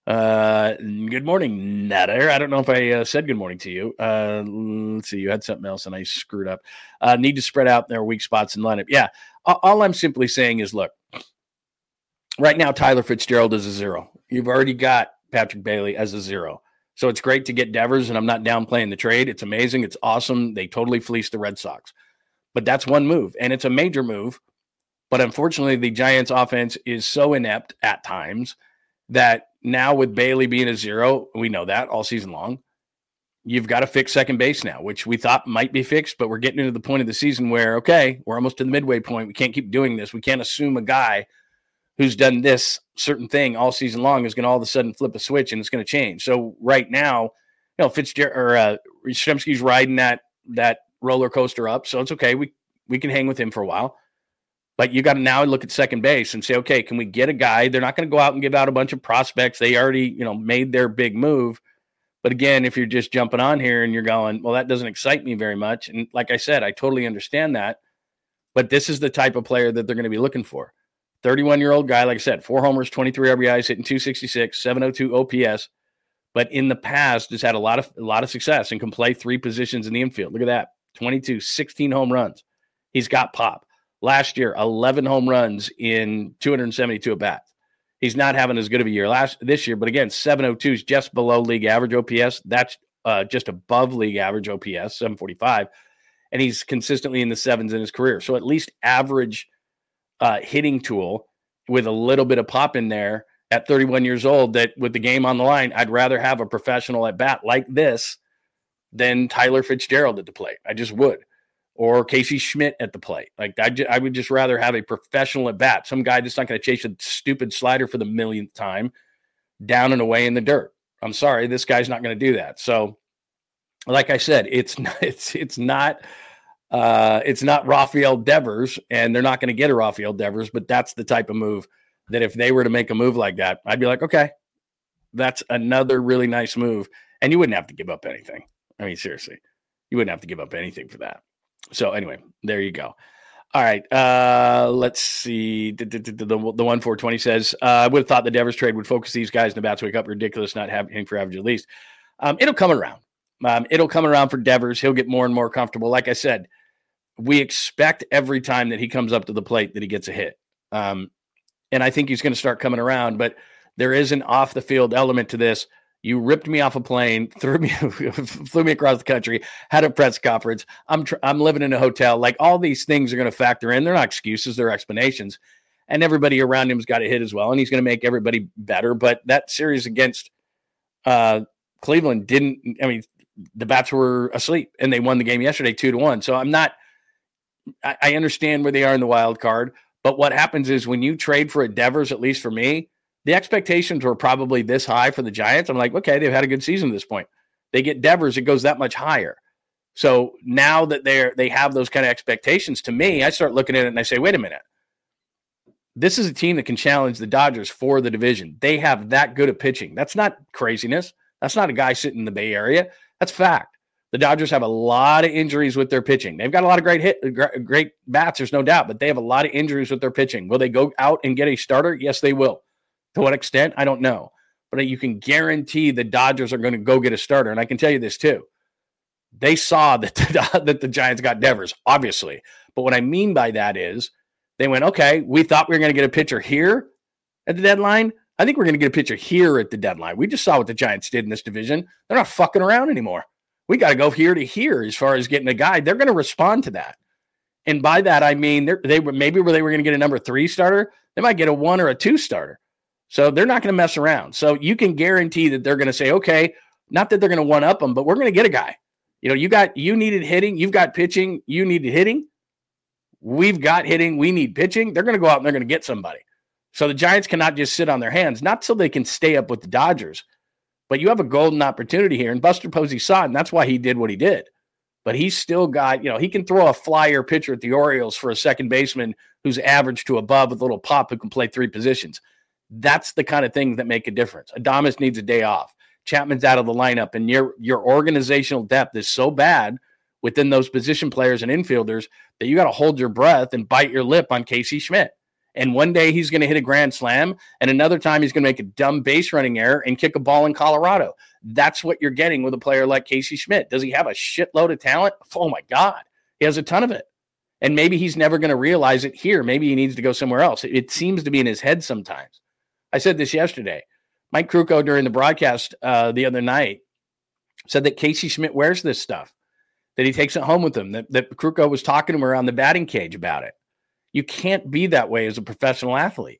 Good morning, Nutter. I don't know if I said good morning to you. Let's see. You had something else, and I screwed up. Need to spread out their weak spots in lineup. Yeah. All I'm simply saying is, look, right now Tyler Fitzgerald is a 0. You've already got Patrick Bailey as a 0. So it's great to get Devers, and I'm not downplaying the trade. It's amazing. It's awesome. They totally fleeced the Red Sox. But that's one move, and it's a major move. But unfortunately, the Giants' offense is so inept at times that now with Bailey being a 0, we know that all season long, you've got to fix second base now, which we thought might be fixed, but we're getting into the point of the season where, okay, we're almost to the midway point. We can't keep doing this. We can't assume a guy who's done this certain thing all season long is going to all of a sudden flip a switch and it's going to change. So right now, Fitzgerald or Yastrzemski's riding that roller coaster up, so it's okay. We can hang with him for a while. But you got to now look at second base and say, okay, can we get a guy? They're not going to go out and give out a bunch of prospects. They already, made their big move. But again, if you're just jumping on here and you're going, well, that doesn't excite me very much. And like I said, I totally understand that. But this is the type of player that they're going to be looking for. 31-year-old guy, like I said, 4 homers, 23 RBIs, hitting 266, 702 OPS. But in the past, has had a lot of success and can play 3 positions in the infield. Look at that. 22, 16 home runs. He's got pop. Last year, 11 home runs in 272 at-bats. He's not having as good of a year this year, but again, 702 is just below league average OPS. That's just above league average OPS, 745. And he's consistently in the 7s in his career. So at least average hitting tool with a little bit of pop in there at 31 years old that with the game on the line, I'd rather have a professional at-bat like this than Tyler Fitzgerald at the plate. I just would. Or Casey Schmidt at the plate. Like I would just rather have a professional at bat, some guy that's not going to chase a stupid slider for the millionth time down and away in the dirt. I'm sorry, this guy's not going to do that. So, like I said, it's not Rafael Devers, and they're not going to get a Rafael Devers. But that's the type of move that if they were to make a move like that, I'd be like, okay, that's another really nice move, and you wouldn't have to give up anything. I mean, seriously, you wouldn't have to give up anything for that. So anyway, there you go. All right, let's see. The 1-4-20 says, I would have thought the Devers trade would focus these guys in the bats wake up. Ridiculous not having for average at least. It'll come around. It'll come around for Devers. He'll get more and more comfortable. Like I said, we expect every time that he comes up to the plate that he gets a hit. And I think he's going to start coming around, but there is an off-the-field element to this. You ripped me off a plane, flew me across the country, had a press conference. I'm living in a hotel. Like, all these things are going to factor in. They're not excuses, they're explanations. And everybody around him's got a hit as well, and he's going to make everybody better. But that series against Cleveland didn't. I mean, the bats were asleep, and they won the game yesterday 2-1. So I understand where they are in the wild card. But what happens is when you trade for a Devers, at least for me, the expectations were probably this high for the Giants. I'm like, okay, they've had a good season at this point. They get Devers, it goes that much higher. So now that they have those kind of expectations, to me, I start looking at it and I say, wait a minute. This is a team that can challenge the Dodgers for the division. They have that good at pitching. That's not craziness. That's not a guy sitting in the Bay Area. That's fact. The Dodgers have a lot of injuries with their pitching. They've got a lot of great bats, there's no doubt, but they have a lot of injuries with their pitching. Will they go out and get a starter? Yes, they will. To what extent? I don't know. but you can guarantee the Dodgers are going to go get a starter. And I can tell you this too. They saw that the Giants got Devers, obviously. But what I mean by that is they went, okay, we thought we were going to get a pitcher here at the deadline. I think we're going to get a pitcher here at the deadline. We just saw what the Giants did in this division. They're not fucking around anymore. We got to go here to here as far as getting a guy. They're going to respond to that. And by that, I mean, they were going to get a number 3 starter. They might get a 1 or a 2 starter. So they're not going to mess around. So you can guarantee that they're going to say, okay, not that they're going to one up them, but we're going to get a guy. You know, you needed hitting. You've got pitching. You needed hitting. We've got hitting. We need pitching. They're going to go out and they're going to get somebody. So the Giants cannot just sit on their hands, not so they can stay up with the Dodgers, but you have a golden opportunity here. And Buster Posey saw it, and that's why he did what he did. But he's still got, you know, he can throw a flyer pitcher at the Orioles for a second baseman who's average to above with a little pop who can play 3 positions. That's the kind of things that make a difference. Adames needs a day off. Chapman's out of the lineup, and your organizational depth is so bad within those position players and infielders that you got to hold your breath and bite your lip on Casey Schmidt. And one day he's going to hit a grand slam, and another time he's going to make a dumb base running error and kick a ball in Colorado. That's what you're getting with a player like Casey Schmidt. Does he have a shitload of talent? Oh, my God. He has a ton of it. And maybe he's never going to realize it here. Maybe he needs to go somewhere else. It seems to be in his head sometimes. I said this yesterday. Mike Krukow during the broadcast the other night said that Casey Schmidt wears this stuff, that he takes it home with him, that Krukow was talking to him around the batting cage about it. You can't be that way as a professional athlete.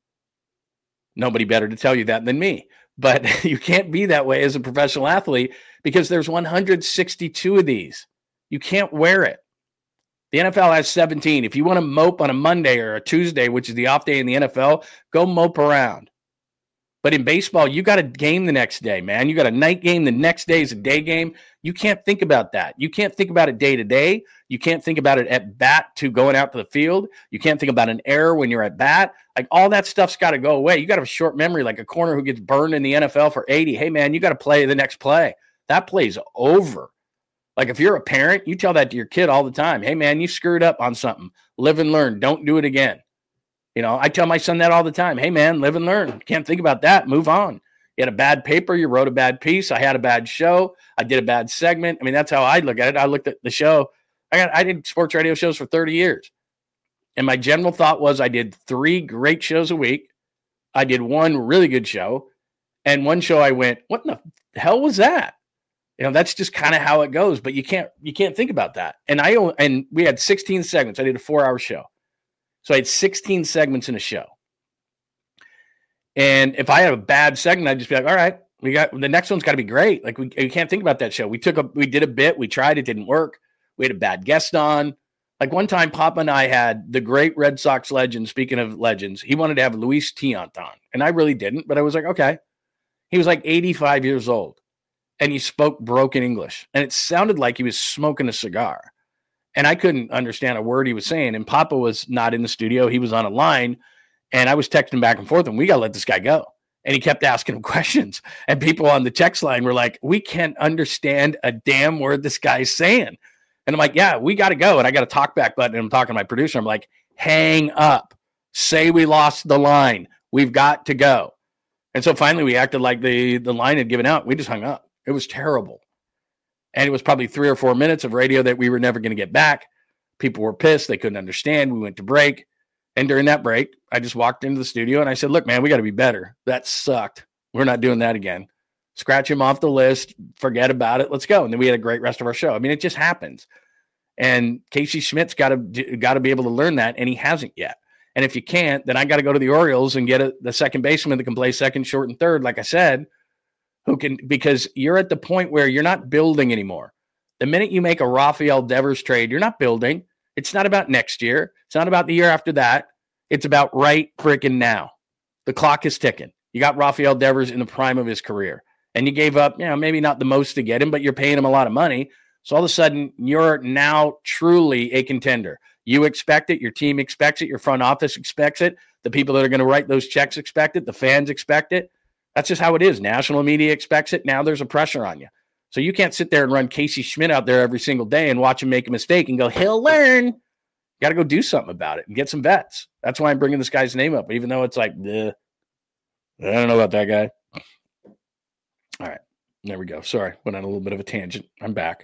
Nobody better to tell you that than me. But you can't be that way as a professional athlete because there's 162 of these. You can't wear it. The NFL has 17. If you want to mope on a Monday or a Tuesday, which is the off day in the NFL, go mope around. But in baseball, you got a game the next day, man. You got a night game. The next day is a day game. You can't think about that. You can't think about it day to day. You can't think about it at bat to going out to the field. You can't think about an error when you're at bat. Like all that stuff's got to go away. You got to have a short memory, like a corner who gets burned in the NFL for 80. Hey, man, you got to play the next play. That play's over. Like if you're a parent, you tell that to your kid all the time. Hey, man, you screwed up on something. Live and learn. Don't do it again. You know, I tell my son that all the time. Hey, man, live and learn. Can't think about that. Move on. You had a bad paper. You wrote a bad piece. I had a bad show. I did a bad segment. I mean, that's how I look at it. I looked at the show. I did sports radio shows for 30 years. And my general thought was I did 3 great shows a week. I did 1 really good show. And 1 show I went, what in the hell was that? You know, that's just kind of how it goes. But you can't think about that. And we had 16 segments. I did a 4-hour show. So I had 16 segments in a show. And if I had a bad segment, I'd just be like, all right, we got the next one's got to be great. Like we can't think about that show. We did a bit, we tried, it didn't work. We had a bad guest on. Like one time, Papa and I had the great Red Sox legend. Speaking of legends, he wanted to have Luis Tiant on. And I really didn't, but I was like, okay. He was like 85 years old and he spoke broken English. And it sounded like he was smoking a cigar. And I couldn't understand a word he was saying. And Papa was not in the studio. He was on a line. And I was texting back and forth. And we got to let this guy go. And he kept asking him questions. And people on the text line were like, we can't understand a damn word this guy's saying. And I'm like, yeah, we got to go. And I got a talk back button. And I'm talking to my producer. I'm like, hang up. Say we lost the line. We've got to go. And so finally we acted like the line had given out. We just hung up. It was terrible. And it was probably 3 or 4 minutes of radio that we were never going to get back. People were pissed. They couldn't understand. We went to break. And during that break, I just walked into the studio and I said, look, man, we got to be better. That sucked. We're not doing that again. Scratch him off the list. Forget about it. Let's go. And then we had a great rest of our show. I mean, it just happens. And Casey Schmidt's got to be able to learn that, and he hasn't yet. And if you can't, then I got to go to the Orioles and get the second baseman that can play second, short, and third, like I said, because you're at the point where you're not building anymore. The minute you make a Rafael Devers trade, you're not building. It's not about next year. It's not about the year after that. It's about right freaking now. The clock is ticking. You got Rafael Devers in the prime of his career. And you gave up, maybe not the most to get him, but you're paying him a lot of money. So all of a sudden, you're now truly a contender. You expect it. Your team expects it. Your front office expects it. The people that are going to write those checks expect it. The fans expect it. That's just how it is. National media expects it. Now there's a pressure on you. So you can't sit there and run Casey Schmidt out there every single day and watch him make a mistake and go, he'll learn. You got to go do something about it and get some vets. That's why I'm bringing this guy's name up, even though it's like, I don't know about that guy. All right. There we go. Sorry. Went on a little bit of a tangent. I'm back.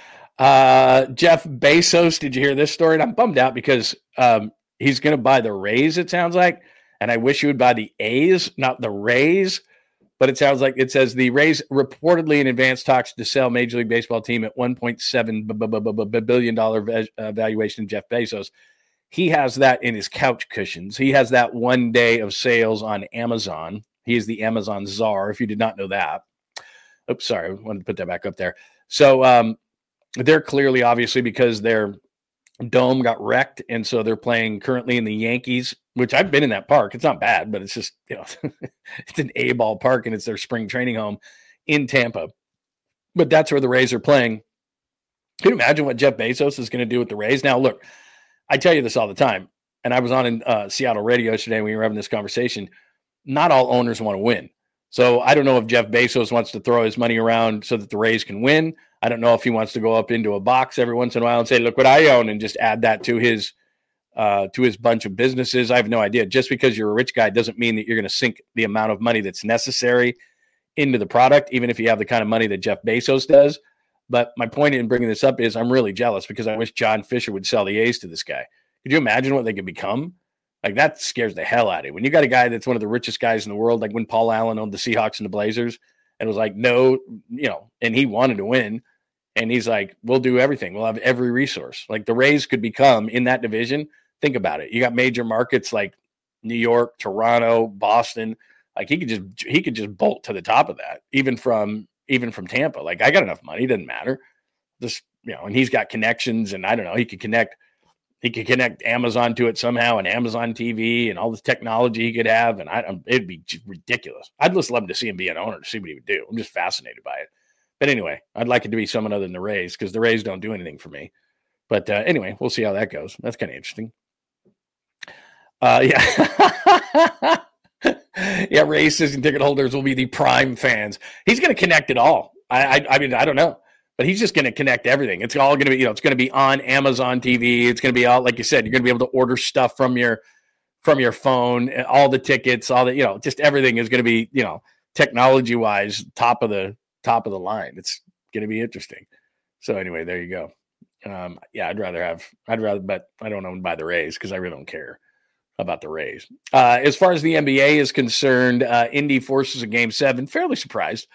Jeff Bezos, did you hear this story? And I'm bummed out because he's going to buy the Rays, it sounds like. And I wish he would buy the A's, not the Rays. But it sounds like it says the Rays reportedly in advanced talks to sell Major League Baseball team at $1.7 billion valuation of Jeff Bezos. He has that in his couch cushions. He has that one day of sales on Amazon. He is the Amazon czar, if you did not know that. Oops, sorry. I wanted to put that back up there. So they're clearly, obviously, because their dome got wrecked, and so they're playing currently in the Yankees, which I've been in that park. It's not bad, but it's just, it's an A-ball park, and it's their spring training home in Tampa. But that's where the Rays are playing. Can you imagine what Jeff Bezos is going to do with the Rays? Now, look, I tell you this all the time, and I was on in Seattle radio yesterday when we were having this conversation. Not all owners want to win. So I don't know if Jeff Bezos wants to throw his money around so that the Rays can win. I don't know if he wants to go up into a box every once in a while and say, look what I own, and just add that to his bunch of businesses. I have no idea. Just because you're a rich guy doesn't mean that you're going to sink the amount of money that's necessary into the product, even if you have the kind of money that Jeff Bezos does. But my point in bringing this up is I'm really jealous because I wish John Fisher would sell the A's to this guy. Could you imagine what they could become? Like, that scares the hell out of you. When you got a guy that's one of the richest guys in the world, like when Paul Allen owned the Seahawks and the Blazers, and was like, no, and he wanted to win. And he's like, we'll do everything. We'll have every resource. Like, the Rays could become, in that division, think about it. You got major markets like New York, Toronto, Boston. Like, he could just bolt to the top of that, even from Tampa. Like, I got enough money. It doesn't matter. Just, and he's got connections, and I don't know, he could connect Amazon to it somehow, and Amazon TV and all this technology he could have. And it'd be ridiculous. I'd just love to see him be an owner to see what he would do. I'm just fascinated by it. But anyway, I'd like it to be someone other than the Rays, because the Rays don't do anything for me. But anyway, we'll see how that goes. That's kind of interesting. Yeah. Yeah, Rays season ticket holders will be the prime fans. He's going to connect it all. I mean, I don't know. But he's just going to connect everything. It's all going to be, it's going to be on Amazon TV. It's going to be all, like you said, you're going to be able to order stuff from your phone, all the tickets, all the, just everything is going to be, technology wise, top of the line. It's going to be interesting. So anyway, there you go. Yeah, I'd rather, but I don't own by the Rays because I really don't care about the Rays. As far as the NBA is concerned, Indy forces a Game 7. Fairly surprised.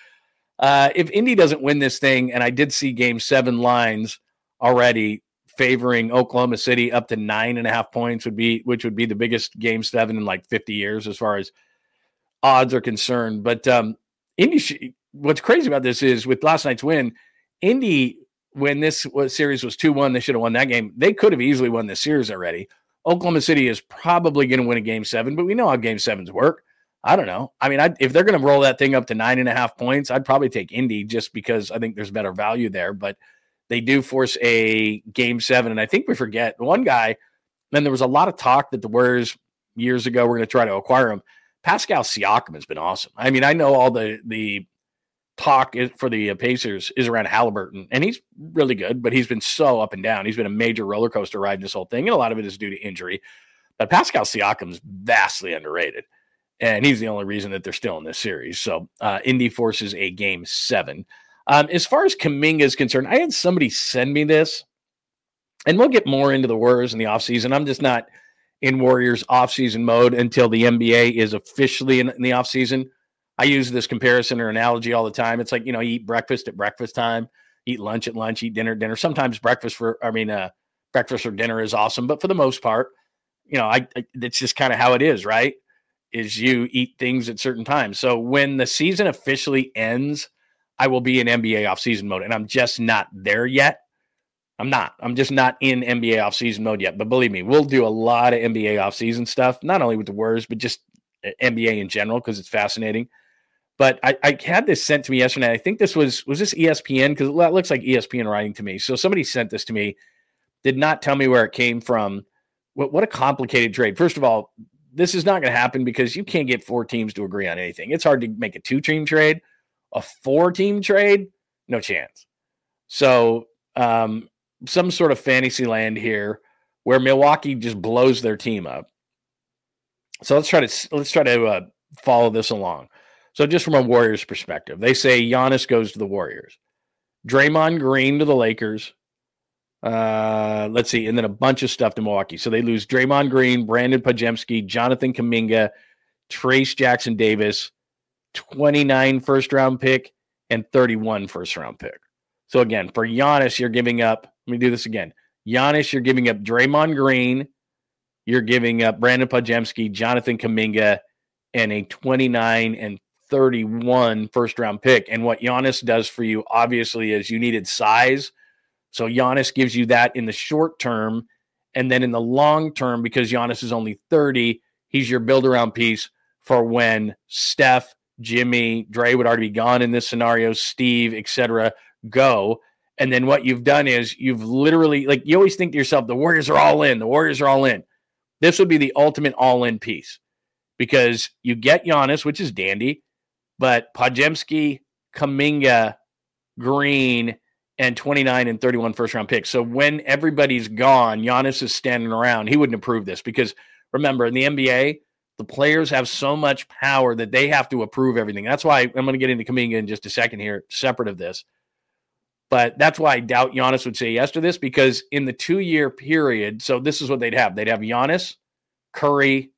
If Indy doesn't win this thing, and I did see Game 7 lines already favoring Oklahoma City up to 9.5 points, which would be the biggest Game 7 in like 50 years as far as odds are concerned. But Indy, what's crazy about this is with last night's win, Indy, when this series was 2-1, they should have won that game. They could have easily won this series already. Oklahoma City is probably going to win a Game 7, but we know how Game 7s work. I don't know. I mean, if they're going to roll that thing up to 9.5 points, I'd probably take Indy just because I think there's better value there. But they do force a Game 7. And I think we forget one guy, and there was a lot of talk that the Warriors years ago were going to try to acquire him. Pascal Siakam has been awesome. I mean, I know all the talk for the Pacers is around Halliburton, and he's really good, but he's been so up and down. He's been a major roller coaster ride in this whole thing, and a lot of it is due to injury. But Pascal Siakam is vastly underrated. And he's the only reason that they're still in this series. So Indy forces a Game 7. As far as Kuminga is concerned, I had somebody send me this, and we'll get more into the Warriors in the offseason. I'm just not in Warriors offseason mode until the NBA is officially in the offseason. I use this comparison or analogy all the time. It's like, you eat breakfast at breakfast time, eat lunch at lunch, eat dinner at dinner. Sometimes breakfast for dinner is awesome. But for the most part, it's just kind of how it is, right? Is you eat things at certain times. So when the season officially ends, I will be in NBA offseason mode, and I'm just not there yet. I'm just not in NBA offseason mode yet. But believe me, we'll do a lot of NBA offseason stuff, not only with the Warriors, but just NBA in general, because it's fascinating. But I had this sent to me yesterday. I think this was this ESPN? Because it looks like ESPN writing to me. So somebody sent this to me, did not tell me where it came from. What a complicated trade. First of all, this is not going to happen because you can't get 4 teams to agree on anything. It's hard to make a 2-team trade. A 4-team trade, no chance. So some sort of fantasy land here where Milwaukee just blows their team up. So let's try to follow this along. So just from a Warriors perspective, they say Giannis goes to the Warriors. Draymond Green to the Lakers. Let's see. And then a bunch of stuff to Milwaukee. So they lose Draymond Green, Brandon Podziemski, Jonathan Kuminga, Trace Jackson Davis, 29 first-round pick, and 31 first-round pick. So again, for Giannis, you're giving up, let me do this again. Giannis, you're giving up Draymond Green, you're giving up Brandon Podziemski, Jonathan Kuminga, and a 29 and 31 first-round pick. And what Giannis does for you, obviously, is you needed size. So Giannis gives you that in the short term. And then in the long term, because Giannis is only 30, he's your build-around piece for when Steph, Jimmy, Dre would already be gone in this scenario, Steve, etc., go. And then what you've done is you've literally, like, you always think to yourself, the Warriors are all in. The Warriors are all in. This would be the ultimate all-in piece because you get Giannis, which is dandy, but Podziemski, Kuminga, Green, and 29 and 31 first-round picks. So when everybody's gone, Giannis is standing around. He wouldn't approve this because, remember, in the NBA, the players have so much power that they have to approve everything. That's why I'm going to get into Kuminga in just a second here, separate of this. But that's why I doubt Giannis would say yes to this because in the 2-year period, so this is what they'd have. They'd have Giannis, Curry,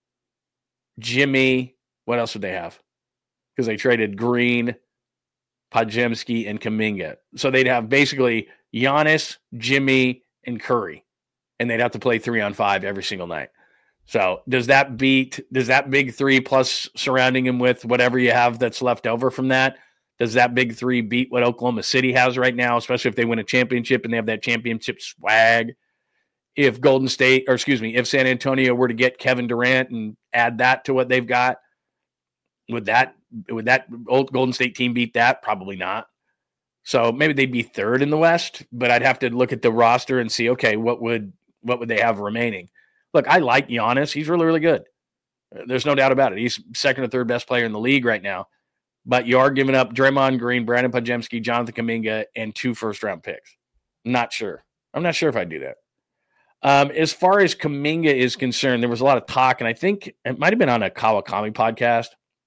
Jimmy. What else would they have? Because they traded Green, Podziemski, and Kuminga. So they'd have basically Giannis, Jimmy, and Curry. And they'd have to play 3-on-5 every single night. So does that big three plus surrounding him with whatever you have that's left over from that? Does that big three beat what Oklahoma City has right now, especially if they win a championship and they have that championship swag? If if San Antonio were to get Kevin Durant and add that to what they've got, would that old Golden State team beat that? Probably not. So maybe they'd be third in the West, but I'd have to look at the roster and see, okay, what would they have remaining? Look, I like Giannis. He's really, really good. There's no doubt about it. He's second or third best player in the league right now. But you are giving up Draymond Green, Brandon Podziemski, Jonathan Kuminga, and 2 first-round picks. Not sure. I'm not sure if I'd do that. As far as Kuminga is concerned, there was a lot of talk, and I think it might have been on a Kawakami podcast,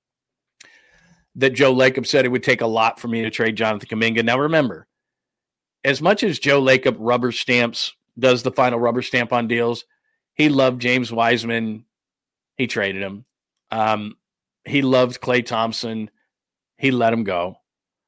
that Joe Lacob said it would take a lot for me to trade Jonathan Kuminga. Now, remember, as much as Joe Lacob does the final rubber stamp on deals, he loved James Wiseman. He traded him. He loved Klay Thompson. He let him go.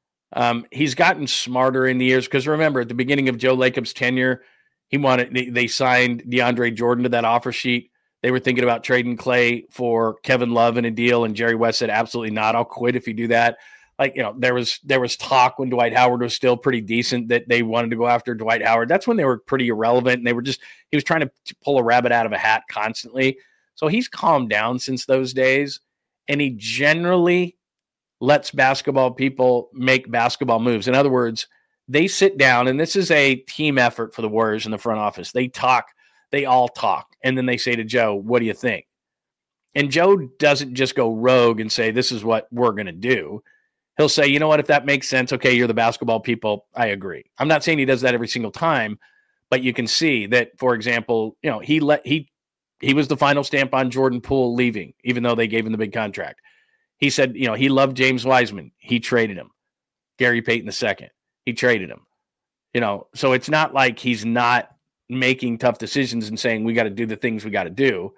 He's gotten smarter in the years because remember, at the beginning of Joe Lacob's tenure, they signed DeAndre Jordan to that offer sheet. They were thinking about trading Klay for Kevin Love in a deal, and Jerry West said, absolutely not. I'll quit if you do that. There was talk when Dwight Howard was still pretty decent that they wanted to go after Dwight Howard. That's when they were pretty irrelevant, and he was trying to pull a rabbit out of a hat constantly. So he's calmed down since those days, and he generally lets basketball people make basketball moves. In other words, they sit down, and this is a team effort for the Warriors in the front office. They all talk, and then they say to Joe, what do you think? And Joe doesn't just go rogue and say, this is what we're going to do. He'll say, you know what, if that makes sense, okay, you're the basketball people, I agree. I'm not saying he does that every single time, but you can see that, for example, he was the final stamp on Jordan Poole leaving, even though they gave him the big contract. He said, he loved James Wiseman. He traded him. Gary Payton II. He traded him. So it's not like he's not making tough decisions and saying, we got to do the things we got to do.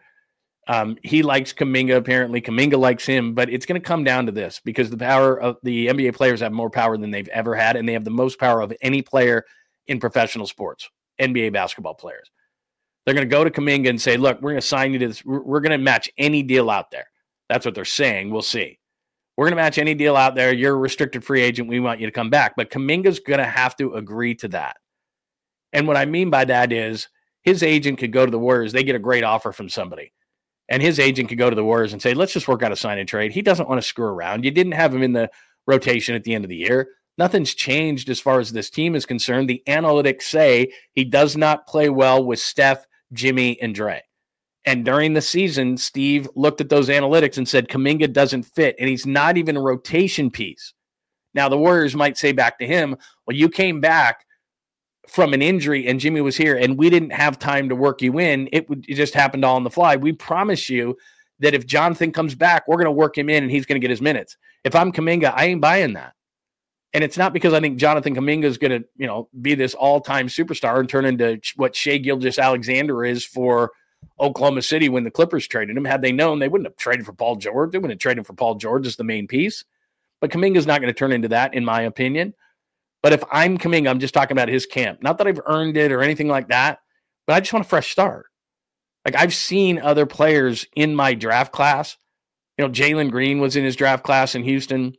He likes Kuminga. Apparently Kuminga likes him, but it's going to come down to this because the power of the NBA players have more power than they've ever had. And they have the most power of any player in professional sports, NBA basketball players. They're going to go to Kuminga and say, look, we're going to sign you to this. We're going to match any deal out there. That's what they're saying. We'll see. We're going to match any deal out there. You're a restricted free agent. We want you to come back. But Kuminga's going to have to agree to that. And what I mean by that is his agent could go to the Warriors. They get a great offer from somebody. And his agent could go to the Warriors and say, let's just work out a sign and trade. He doesn't want to screw around. You didn't have him in the rotation at the end of the year. Nothing's changed as far as this team is concerned. The analytics say he does not play well with Steph, Jimmy, and Dre. And during the season, Steve looked at those analytics and said, Kuminga doesn't fit, and he's not even a rotation piece. Now, the Warriors might say back to him, well, you came back from an injury and Jimmy was here and we didn't have time to work you in. It just happened all on the fly. We promise you that if Jonathan comes back, we're going to work him in and he's going to get his minutes. If I'm Kuminga, I ain't buying that. And it's not because I think Jonathan Kuminga is going to, be this all-time superstar and turn into what Shai Gilgeous-Alexander is for Oklahoma City when the Clippers traded him. Had they known, they wouldn't have traded for Paul George. They wouldn't have traded for Paul George as the main piece. But Kuminga's not going to turn into that, in my opinion. But if I'm Kuminga, I'm just talking about his camp. Not that I've earned it or anything like that, but I just want a fresh start. Like, I've seen other players in my draft class. Jalen Green was in his draft class in Houston.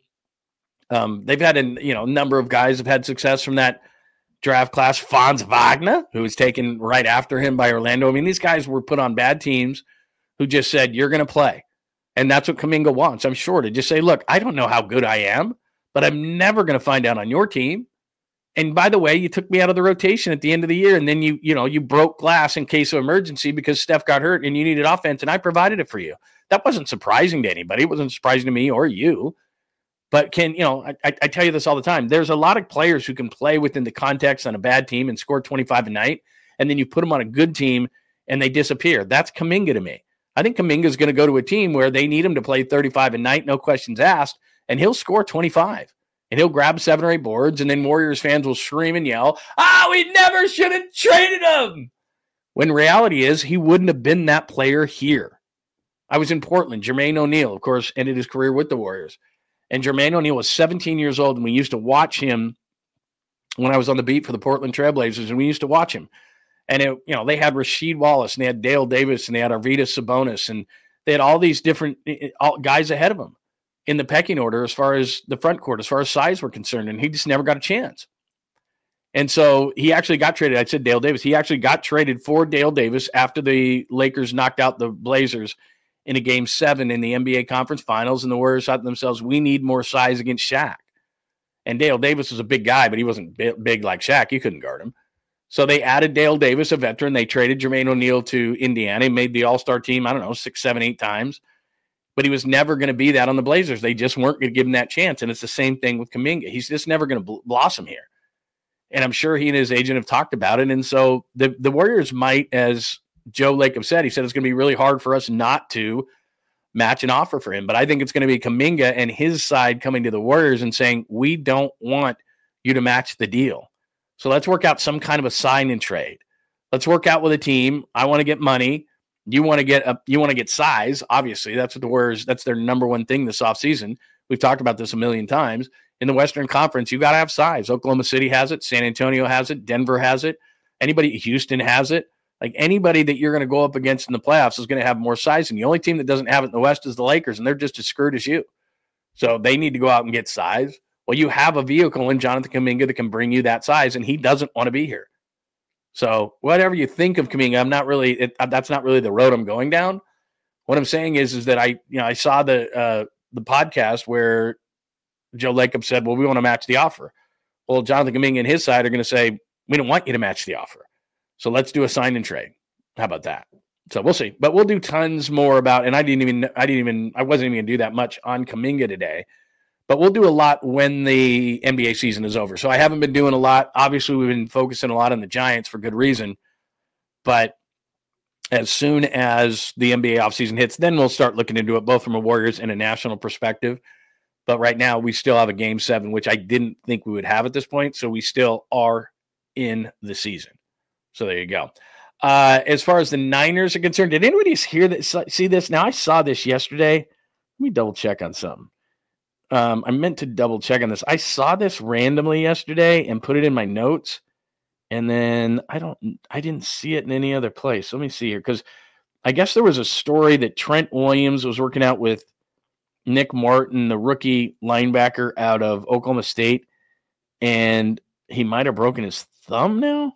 They've had a number of guys have had success from that draft class. Franz Wagner, who was taken right after him by Orlando. I mean, these guys were put on bad teams who just said, you're going to play. And that's what Kuminga wants, I'm sure, to just say, look, I don't know how good I am, but I'm never going to find out on your team. And by the way, you took me out of the rotation at the end of the year, and then you broke glass in case of emergency because Steph got hurt and you needed offense, and I provided it for you. That wasn't surprising to anybody. It wasn't surprising to me or you. But I tell you this all the time. There's a lot of players who can play within the context on a bad team and score 25 a night, and then you put them on a good team and they disappear. That's Kuminga to me. I think Kuminga is going to go to a team where they need him to play 35 a night, no questions asked, and he'll score 25. And he'll grab 7 or 8 boards, and then Warriors fans will scream and yell, we never should have traded him. When reality is he wouldn't have been that player here. I was in Portland. Jermaine O'Neal, of course, ended his career with the Warriors. And Jermaine O'Neal was 17 years old, and we used to watch him when I was on the beat for the Portland Trailblazers, and we used to watch him. And, they had Rasheed Wallace, and they had Dale Davis, and they had Arvydas Sabonis, and they had all these different guys ahead of him in the pecking order as far as the front court, as far as size were concerned, and he just never got a chance. And so he actually got traded. I said Dale Davis. He actually got traded for Dale Davis after the Lakers knocked out the Blazers in a Game 7 in the NBA Conference Finals, and the Warriors thought to themselves, we need more size against Shaq. And Dale Davis was a big guy, but he wasn't big like Shaq. You couldn't guard him. So they added Dale Davis, a veteran. They traded Jermaine O'Neal to Indiana. He made the All-Star team, 6, 7, 8 times. But he was never going to be that on the Blazers. They just weren't going to give him that chance. And it's the same thing with Kuminga. He's just never going to blossom here. And I'm sure he and his agent have talked about it. And so the Warriors might, as Joe Lacob said, he said it's going to be really hard for us not to match an offer for him. But I think it's going to be Kuminga and his side coming to the Warriors and saying, we don't want you to match the deal. So let's work out some kind of a sign and trade. Let's work out with a team. I want to get money. You want to get size. Obviously, that's what the Warriors, that's their number one thing this offseason. We've talked about this a million times. In the Western Conference, you got to have size. Oklahoma City has it. San Antonio has it. Denver has it. Houston has it. Like, anybody that you're going to go up against in the playoffs is going to have more size. And the only team that doesn't have it in the West is the Lakers, and they're just as screwed as you. So they need to go out and get size. Well, you have a vehicle in Jonathan Kuminga that can bring you that size, and he doesn't want to be here. So whatever you think of Kuminga, that's not really the road I'm going down. What I'm saying is that I saw the podcast where Joe Lacob said, well, we want to match the offer. Well, Jonathan Kuminga and his side are going to say, we don't want you to match the offer. So let's do a sign and trade. How about that? So we'll see. But we'll do tons more about, and I wasn't even going to do that much on Kuminga today. But we'll do a lot when the NBA season is over. So I haven't been doing a lot. Obviously, we've been focusing a lot on the Giants for good reason. But as soon as the NBA offseason hits, then we'll start looking into it, both from a Warriors and a national perspective. But right now, we still have a Game 7, which I didn't think we would have at this point. So we still are in the season. So there you go. As far as the Niners are concerned, did anybody see this? Now, I saw this yesterday. Let me double check on something. I meant to double check on this. I saw this randomly yesterday and put it in my notes, and then I didn't see it in any other place. Let me see here, because I guess there was a story that Trent Williams was working out with Nick Martin, the rookie linebacker out of Oklahoma State, and he might have broken his thumb now.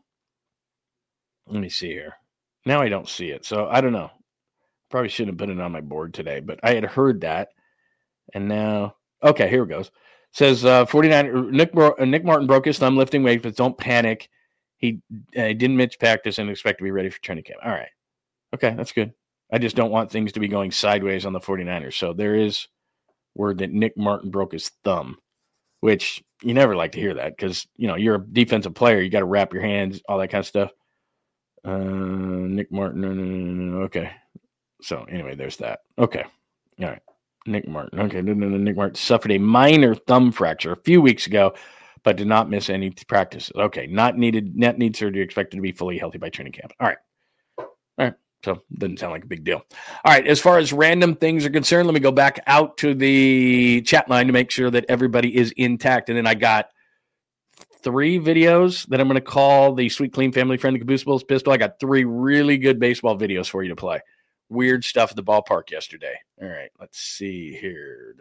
Let me see here. Now I don't see it, so I don't know. Probably shouldn't have put it on my board today, but I had heard that, and now. Okay, here it goes. It says 49. Nick Martin broke his thumb lifting weights, but don't panic. He didn't miss practice and expect to be ready for training camp. All right. Okay, that's good. I just don't want things to be going sideways on the 49ers. So there is word that Nick Martin broke his thumb, which you never like to hear that because, you're a defensive player. You got to wrap your hands, all that kind of stuff. Nick Martin. Okay. So anyway, there's that. Okay. All right. Nick Martin. Okay. Nick Martin suffered a minor thumb fracture a few weeks ago, but did not miss any practices. Okay. Not need surgery, expected to be fully healthy by training camp. All right. So doesn't sound like a big deal. All right. As far as random things are concerned, let me go back out to the chat line to make sure that everybody is intact. And then I got 3 videos that I'm going to call the Sweet Clean Family Friendly Caboose Bills Pistol. I got 3 really good baseball videos for you to play. Weird stuff at the ballpark yesterday. All right. Let's see here.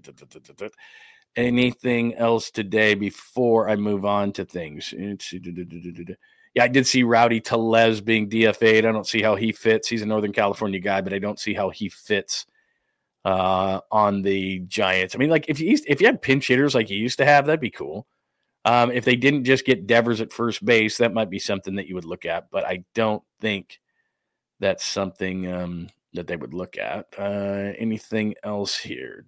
Anything else today before I move on to things? Yeah, I did see Rowdy Tellez being DFA'd. I don't see how he fits. He's a Northern California guy, but I don't see how he fits on the Giants. I mean, like if you had pinch hitters like you used to have, that'd be cool. If they didn't just get Devers at first base, that might be something that you would look at. But I don't think that's something that they would look at. Anything else here?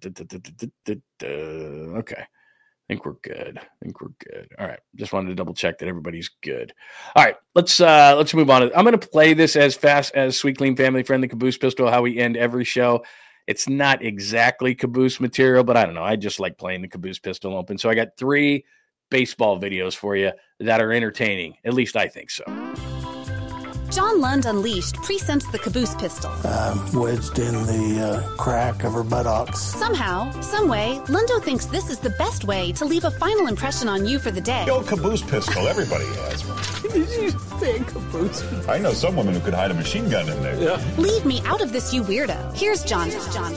Okay. I think we're good. All right. Just wanted to double check that everybody's good. All right. Let's move on. I'm going to play this as fast as Sweet Clean Family Friendly Caboose Pistol, how we end every show. It's not exactly Caboose material, but I don't know. I just like playing the Caboose Pistol open. So I got 3 baseball videos for you that are entertaining. At least I think so. John Lund Unleashed presents the Caboose Pistol. Wedged in the crack of her buttocks. Somehow, someway, Lundo thinks this is the best way to leave a final impression on you for the day. The old Caboose Pistol, everybody has one. Did you say Caboose? I know some women who could hide a machine gun in there. Yeah. Leave me out of this, you weirdo. Here's John.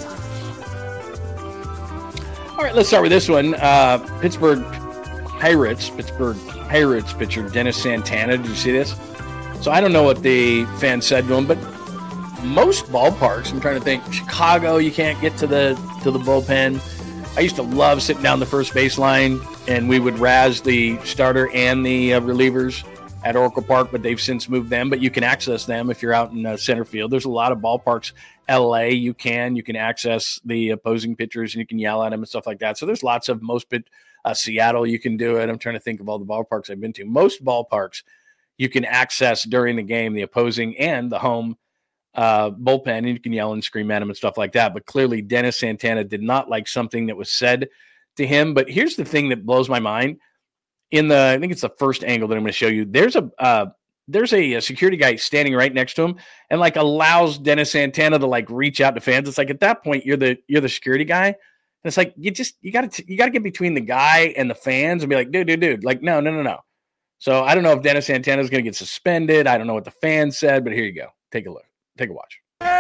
All right, let's start with this one. Pittsburgh Pirates pitcher Dennis Santana. Did you see this? So I don't know what the fans said to him, but most ballparks, I'm trying to think, Chicago, you can't get to the bullpen. I used to love sitting down the first baseline, and we would razz the starter and the relievers at Oracle Park, but they've since moved them. But you can access them if you're out in center field. There's a lot of ballparks. LA, you can access the opposing pitchers, and you can yell at them and stuff like that. So there's lots of Seattle, you can do it. I'm trying to think of all the ballparks I've been to. Most ballparks, you can access during the game the opposing and the home bullpen, and you can yell and scream at him and stuff like that. But clearly, Dennis Santana did not like something that was said to him. But here's the thing that blows my mind. I think it's the first angle that I'm going to show you. There's a security guy standing right next to him, and like allows Dennis Santana to like reach out to fans. It's like at that point you're the security guy, and it's like you got to get between the guy and the fans and be like, dude, like no. So I don't know if Dennis Santana is going to get suspended. I don't know what the fans said, but here you go. Take a look. Take a watch.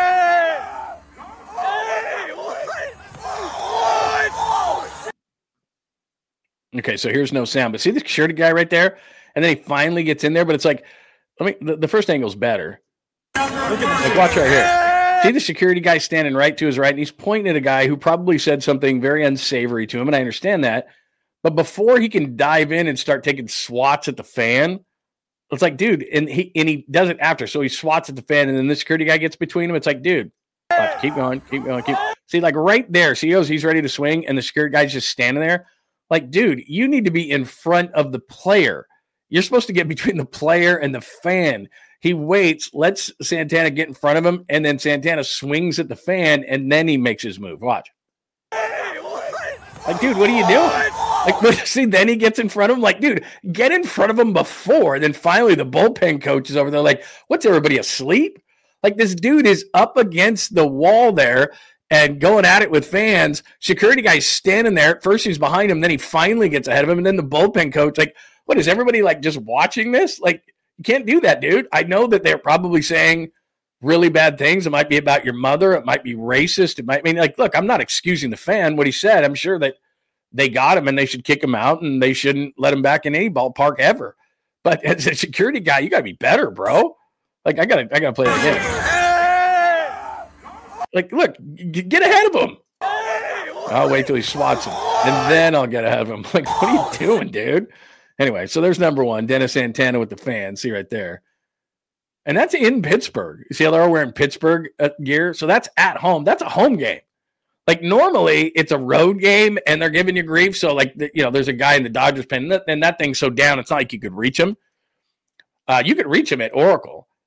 Okay, so here's no sound, but see the security guy right there? And then he finally gets in there, but it's like, the first angle's better. Like, watch right here. See the security guy standing right to his right, and he's pointing at a guy who probably said something very unsavory to him, and I understand that. But before he can dive in and start taking swats at the fan, it's like, dude, and he does it after. So he swats at the fan, and then the security guy gets between him. It's like, dude, watch, keep going. See, like right there, see, he's ready to swing, and the security guy's just standing there. Like, dude, you need to be in front of the player. You're supposed to get between the player and the fan. He waits, lets Santana get in front of him, and then Santana swings at the fan, and then he makes his move. Watch. Like, dude, what are you doing? Like, see, then he gets in front of him. Like, dude, get in front of him before. And then finally the bullpen coach is over there like, what's everybody asleep? Like, this dude is up against the wall there and going at it with fans. Security guy's standing there. At first he's behind him. Then he finally gets ahead of him. And then the bullpen coach, like, what is everybody like just watching this? Like, you can't do that, dude. I know that they're probably saying really bad things. It might be about your mother. It might be racist. It might mean like, look, I'm not excusing the fan. What he said, I'm sure that they got him and they should kick him out and they shouldn't let him back in any ballpark ever. But as a security guy, you got to be better, bro. Like, I gotta play that game. Like, look, get ahead of him. I'll wait till he swats him, and then I'll get ahead of him. Like, what are you doing, dude? Anyway, so there's number one, Dennis Santana with the fans. See right there. And that's in Pittsburgh. You see how they're all wearing Pittsburgh gear? So that's at home. That's a home game. Like, normally it's a road game and they're giving you grief. So, like, there's a guy in the Dodgers pen and that thing's so down, it's not like you could reach him. You could reach him at Oracle.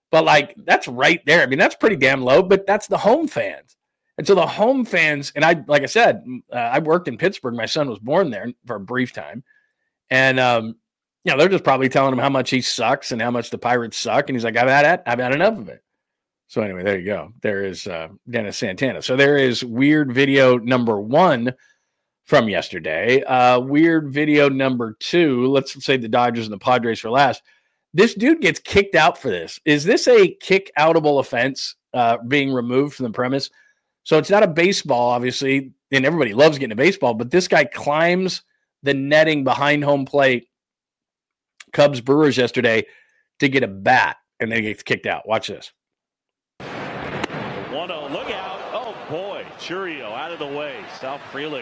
But, like, that's right there. I mean, that's pretty damn low, but that's the home fans. And so the home fans, and like I said, I worked in Pittsburgh. My son was born there for a brief time. And, they're just probably telling him how much he sucks and how much the Pirates suck. And he's like, I've had enough of it. So anyway, there you go. There is Dennis Santana. So there is weird video number 1 from yesterday. Weird video number 2. Let's say the Dodgers and the Padres for last. This dude gets kicked out for this. Is this a kick-outable offense being removed from the premise? So it's not a baseball, obviously, and everybody loves getting a baseball, but this guy climbs the netting behind home plate, Cubs Brewers yesterday, to get a bat, and then he gets kicked out. Watch this. 1-0, look out. Oh, boy. Churio out of the way. South Frelick.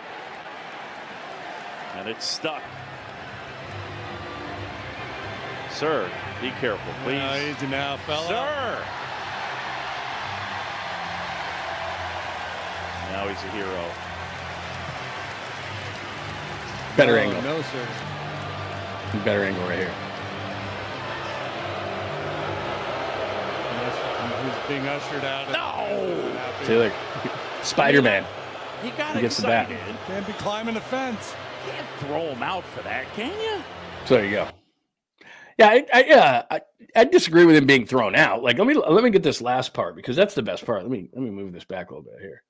And it's stuck. Sir, be careful, please. Easy now, fella. Sir! Now he's a hero. Better angle. No, sir. Better angle right here. He's being ushered out. No! See, like Spider-Man. He got gets the bat. excited. Can't be climbing the fence. Can't throw him out for that, can you? So there you go. Yeah, I disagree with him being thrown out. Like, let me get this last part because that's the best part. Let me move this back a little bit here.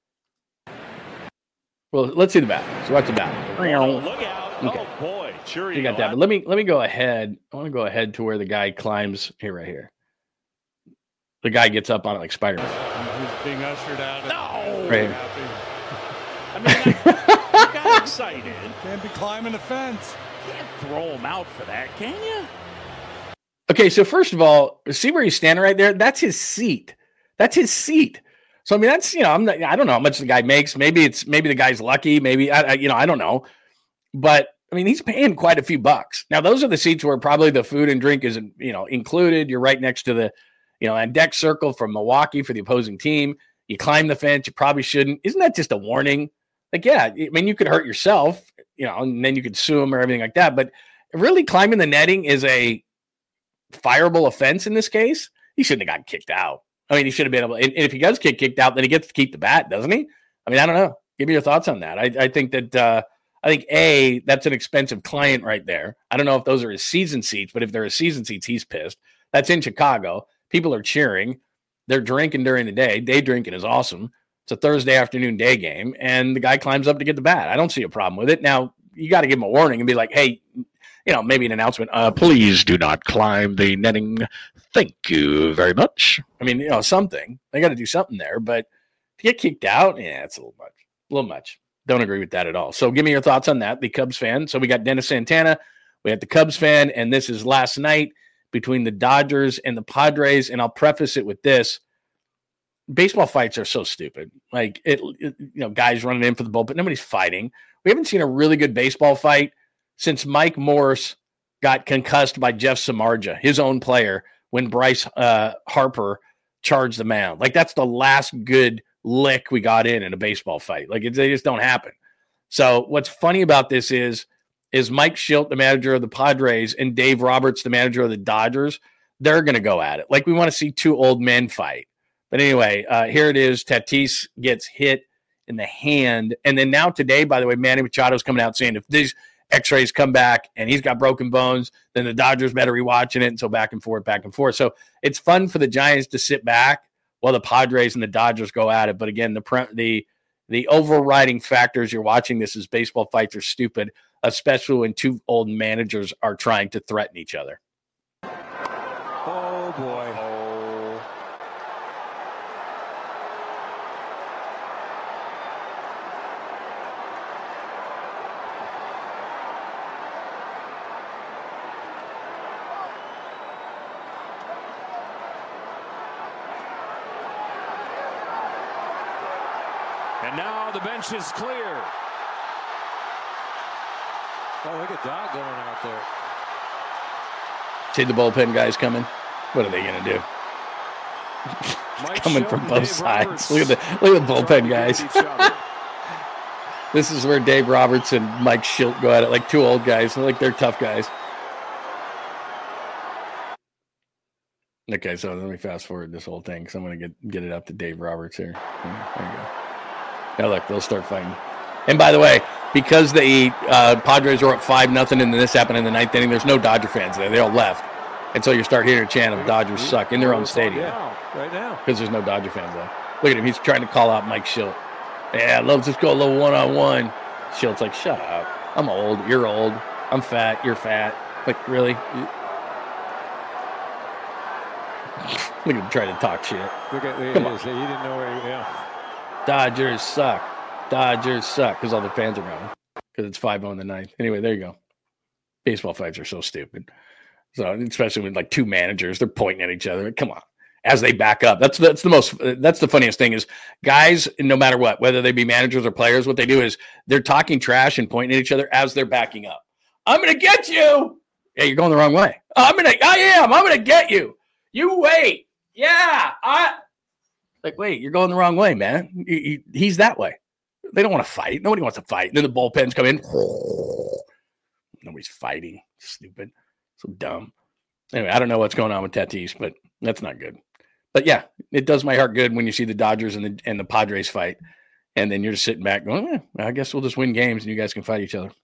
Well, let's see the bat. So watch the bat. Oh, look out. Okay. Oh, boy. Churio. You got that. But let me go ahead. I want to go ahead to where the guy climbs here, right here. The guy gets up on it like Spider-Man. He's being ushered out. No! Right here. I mean, he got excited. Can't be climbing the fence. Can't throw him out for that, can you? Okay, so first of all, see where he's standing right there? That's his seat. That's his seat. So I mean, that's, I don't know how much the guy makes. Maybe the guy's lucky. Maybe I don't know. But I mean, he's paying quite a few bucks. Now, those are the seats where probably the food and drink is included. You're right next to the and deck circle from Milwaukee for the opposing team. You climb the fence. You probably shouldn't. Isn't that just a warning? Like, yeah, I mean, you could hurt yourself, and then you could sue him or everything like that. But really, climbing the netting is a fireable offense in this case. He shouldn't have gotten kicked out. I mean, he should have been able. And if he does get kicked out, then he gets to keep the bat, doesn't he? I mean, I don't know. Give me your thoughts on that. I think that that's an expensive client right there. I don't know if those are his season seats, but if they're his season seats, he's pissed. That's in Chicago. People are cheering. They're drinking during the day. Day drinking is awesome. It's a Thursday afternoon day game, and the guy climbs up to get the bat. I don't see a problem with it. Now, you got to give him a warning and be like, hey, maybe an announcement. Please do not climb the netting. Thank you very much. I mean, something. They got to do something there. But to get kicked out, it's a little much. A little much. Don't agree with that at all. So give me your thoughts on that, the Cubs fan. So we got Dennis Santana. We had the Cubs fan, and this is last night between the Dodgers and the Padres. And I'll preface it with this. Baseball fights are so stupid. Like, guys running in for the bullpen. Nobody's fighting. We haven't seen a really good baseball fight since Mike Morse got concussed by Jeff Samardzija, his own player, when Bryce Harper charged the mound. Like, that's the last good lick we got in a baseball fight. Like, they just don't happen. So what's funny about this is Mike Shildt, the manager of the Padres, and Dave Roberts, the manager of the Dodgers, they're going to go at it. Like, we want to see two old men fight. But anyway, here it is. Tatis gets hit in the hand. And then now today, by the way, Manny Machado's coming out saying if these x-rays come back and he's got broken bones, then the Dodgers better be watching it. And so back and forth. So it's fun for the Giants to sit back while the Padres and the Dodgers go at it. But again, the overriding factors you're watching this is baseball fights are stupid, especially when two old managers are trying to threaten each other. Oh, boy. And now the bench is clear. Oh, look at that going out there. See the bullpen guys coming? What are they going to do? Coming from both sides. Look at the bullpen guys. This is where Dave Roberts and Mike Shildt go at it like two old guys. They're tough guys. Okay, so let me fast forward this whole thing because I'm going to get it up to Dave Roberts here. There you go. Now look, they'll start fighting. And by the way, because the Padres were up 5-0 and then this happened in the ninth inning, there's no Dodger fans there. They all left. And so you start hearing a chant of Dodgers suck in their own stadium. Right now. Because there's no Dodger fans there. Look at him. He's trying to call out Mike Schilt. Yeah, let's just go a little one-on-one. Schilt's like, shut up. I'm old. You're old. I'm fat. You're fat. Like, really? Look at him trying to talk shit. Look at Come on. He didn't know where he was. Dodgers suck. Dodgers suck. Because all the fans are going. Because it's 5-0 in the ninth. Anyway, there you go. Baseball fights are so stupid. So, especially with like two managers, they're pointing at each other. Come on. As they back up. That's the funniest thing is guys, no matter what, whether they be managers or players, what they do is they're talking trash and pointing at each other as they're backing up. I'm going to get you. Yeah, you're going the wrong way. I'm going to get you. You wait. Yeah. Wait, you're going the wrong way, man. He's that way. They don't want to fight. Nobody wants to fight. And then the bullpens come in. Nobody's fighting. Stupid. So dumb. Anyway, I don't know what's going on with Tatis, but that's not good. But yeah, it does my heart good when you see the Dodgers and the Padres fight. And then you're just sitting back going, I guess we'll just win games and you guys can fight each other.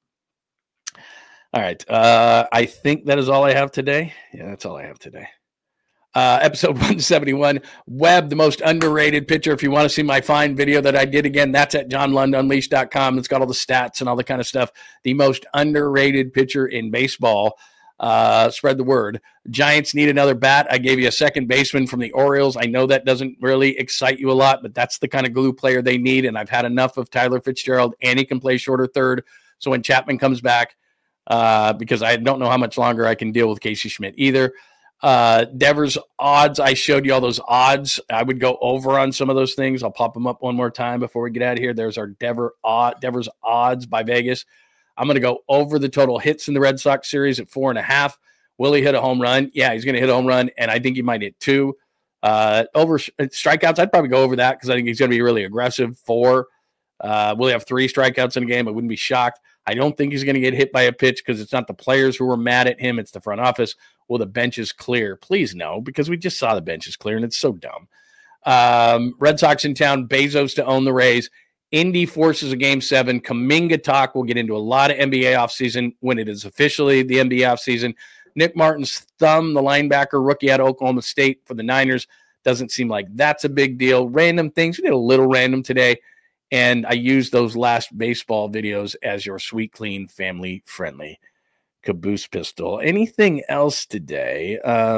All right. I think that is all I have today. Yeah, that's all I have today. Episode 171, Webb, the most underrated pitcher. If you want to see my fine video that I did again, that's at johnlundunleashed.com. It's got all the stats and all the kind of stuff. The most underrated pitcher in baseball. Spread the word. Giants need another bat. I gave you a second baseman from the Orioles. I know that doesn't really excite you a lot, but that's the kind of glue player they need. And I've had enough of Tyler Fitzgerald, and he can play short or third. So when Chapman comes back, because I don't know how much longer I can deal with Casey Schmidt either. Devers odds. I showed you all those odds. I would go over on some of those things. I'll pop them up one more time before we get out of here. There's our Devers odds by Vegas. I'm going to go over the total hits in the Red Sox series at 4.5. Will he hit a home run? Yeah, he's going to hit a home run, and I think he might hit 2. Over strikeouts, I'd probably go over that because I think he's going to be really aggressive. 4. Will he have 3 strikeouts in a game? I wouldn't be shocked. I don't think he's going to get hit by a pitch because it's not the players who are mad at him. It's the front office. Will the benches clear? Please no, because we just saw the benches clear, and it's so dumb. Red Sox in town. Bezos to own the Rays. Indy forces a Game 7. Kuminga talk. We'll get into a lot of NBA offseason when it is officially the NBA offseason. Nick Martin's thumb, the linebacker rookie out of Oklahoma State for the Niners. Doesn't seem like that's a big deal. Random things. We did a little random today. And I used those last baseball videos as your sweet, clean, family-friendly caboose pistol. Anything else today?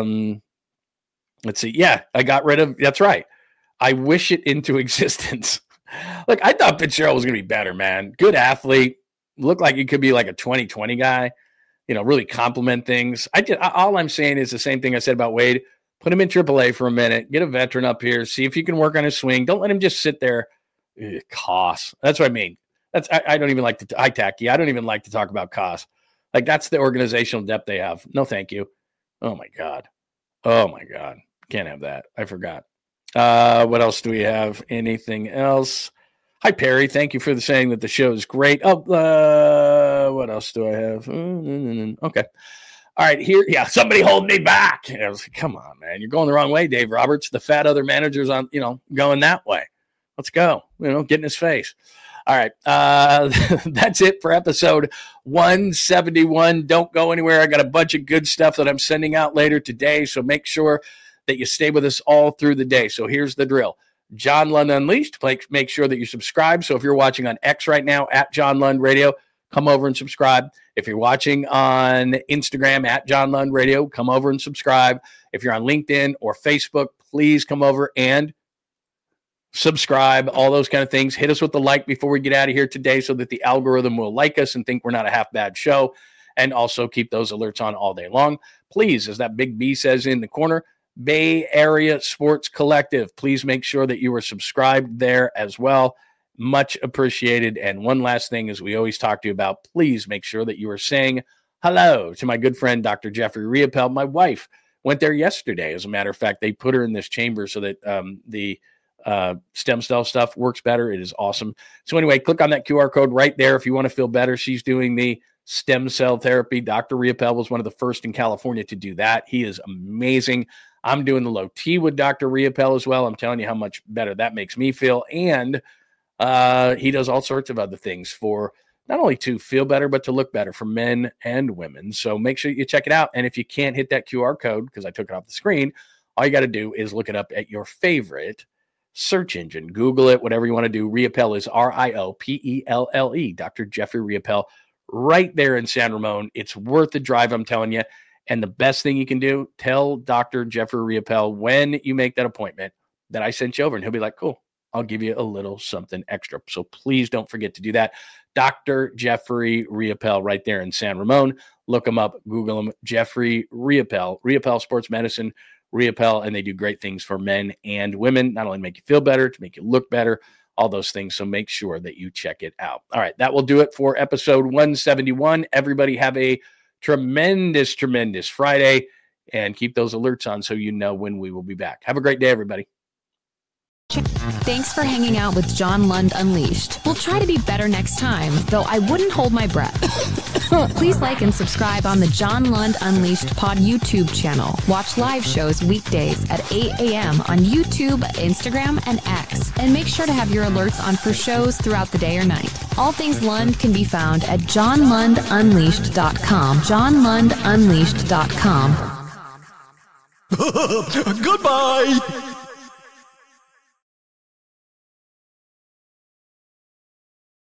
Let's see. Yeah, I got rid of – that's right. I wish it into existence. Look, I thought Fitzgerald was going to be better, man. Good athlete. Looked like he could be like a 2020 guy. Really compliment things. All I'm saying is the same thing I said about Wade. Put him in AAA for a minute. Get a veteran up here. See if you can work on his swing. Don't let him just sit there. Costs. That's what I mean. I don't even like to I don't even like to talk about costs. Like that's the organizational depth they have. No, thank you. Oh my God. Can't have that. I forgot. What else do we have? Anything else? Hi, Perry. Thank you for saying that the show is great. What else do I have? Okay. All right, here. Yeah, somebody hold me back. I was like, come on, man. You're going the wrong way, Dave Roberts. The fat other managers on, going that way. Let's go. Get in his face. All right. That's it for episode 171. Don't go anywhere. I got a bunch of good stuff that I'm sending out later today. So make sure that you stay with us all through the day. So here's the drill. John Lund Unleashed. Make sure that you subscribe. So if you're watching on X right now at John Lund Radio, come over and subscribe. If you're watching on Instagram at John Lund Radio, come over and subscribe. If you're on LinkedIn or Facebook, please come over and subscribe, all those kind of things. Hit us with the like before we get out of here today so that the algorithm will like us and think we're not a half bad show. And also keep those alerts on all day long. Please, as that big B says in the corner, Bay Area Sports Collective. Please make sure that you are subscribed there as well. Much appreciated. And one last thing, as we always talk to you about, please make sure that you are saying hello to my good friend, Dr. Jeffrey Riopel. My wife went there yesterday. As a matter of fact, they put her in this chamber so that the stem cell stuff works better. It is awesome. So anyway, click on that QR code right there if you want to feel better. She's doing the stem cell therapy. Dr. Riopel was one of the first in California to do that. He is amazing. I'm doing the low T with Dr. Riopel as well. I'm telling you how much better that makes me feel. And he does all sorts of other things for not only to feel better, but to look better for men and women. So make sure you check it out. And if you can't hit that QR code, because I took it off the screen, all you got to do is look it up at your favorite search engine. Google it, whatever you want to do. Riopel is Riopelle. Dr. Jeffrey Riopel, right there in San Ramon. It's worth the drive, I'm telling you. And the best thing you can do, tell Dr. Jeffrey Riopel when you make that appointment that I sent you over, and he'll be like, cool, I'll give you a little something extra. So please don't forget to do that. Dr. Jeffrey Riopel right there in San Ramon. Look him up, Google him, Jeffrey Riopel, Riopel Sports Medicine, Riopel, and they do great things for men and women, not only make you feel better, to make you look better, all those things. So make sure that you check it out. All right, that will do it for episode 171. Everybody have a tremendous Friday, and keep those alerts on so you know when we will be back. Have a great day, everybody. Thanks for hanging out with John Lund Unleashed. We'll try to be better next time, though I wouldn't hold my breath. Please like and subscribe on the John Lund Unleashed Pod YouTube channel. Watch live shows weekdays at 8 a.m. on YouTube, Instagram, and X. And make sure to have your alerts on for shows throughout the day or night. All things Lund can be found at johnlundunleashed.com. johnlundunleashed.com. Goodbye!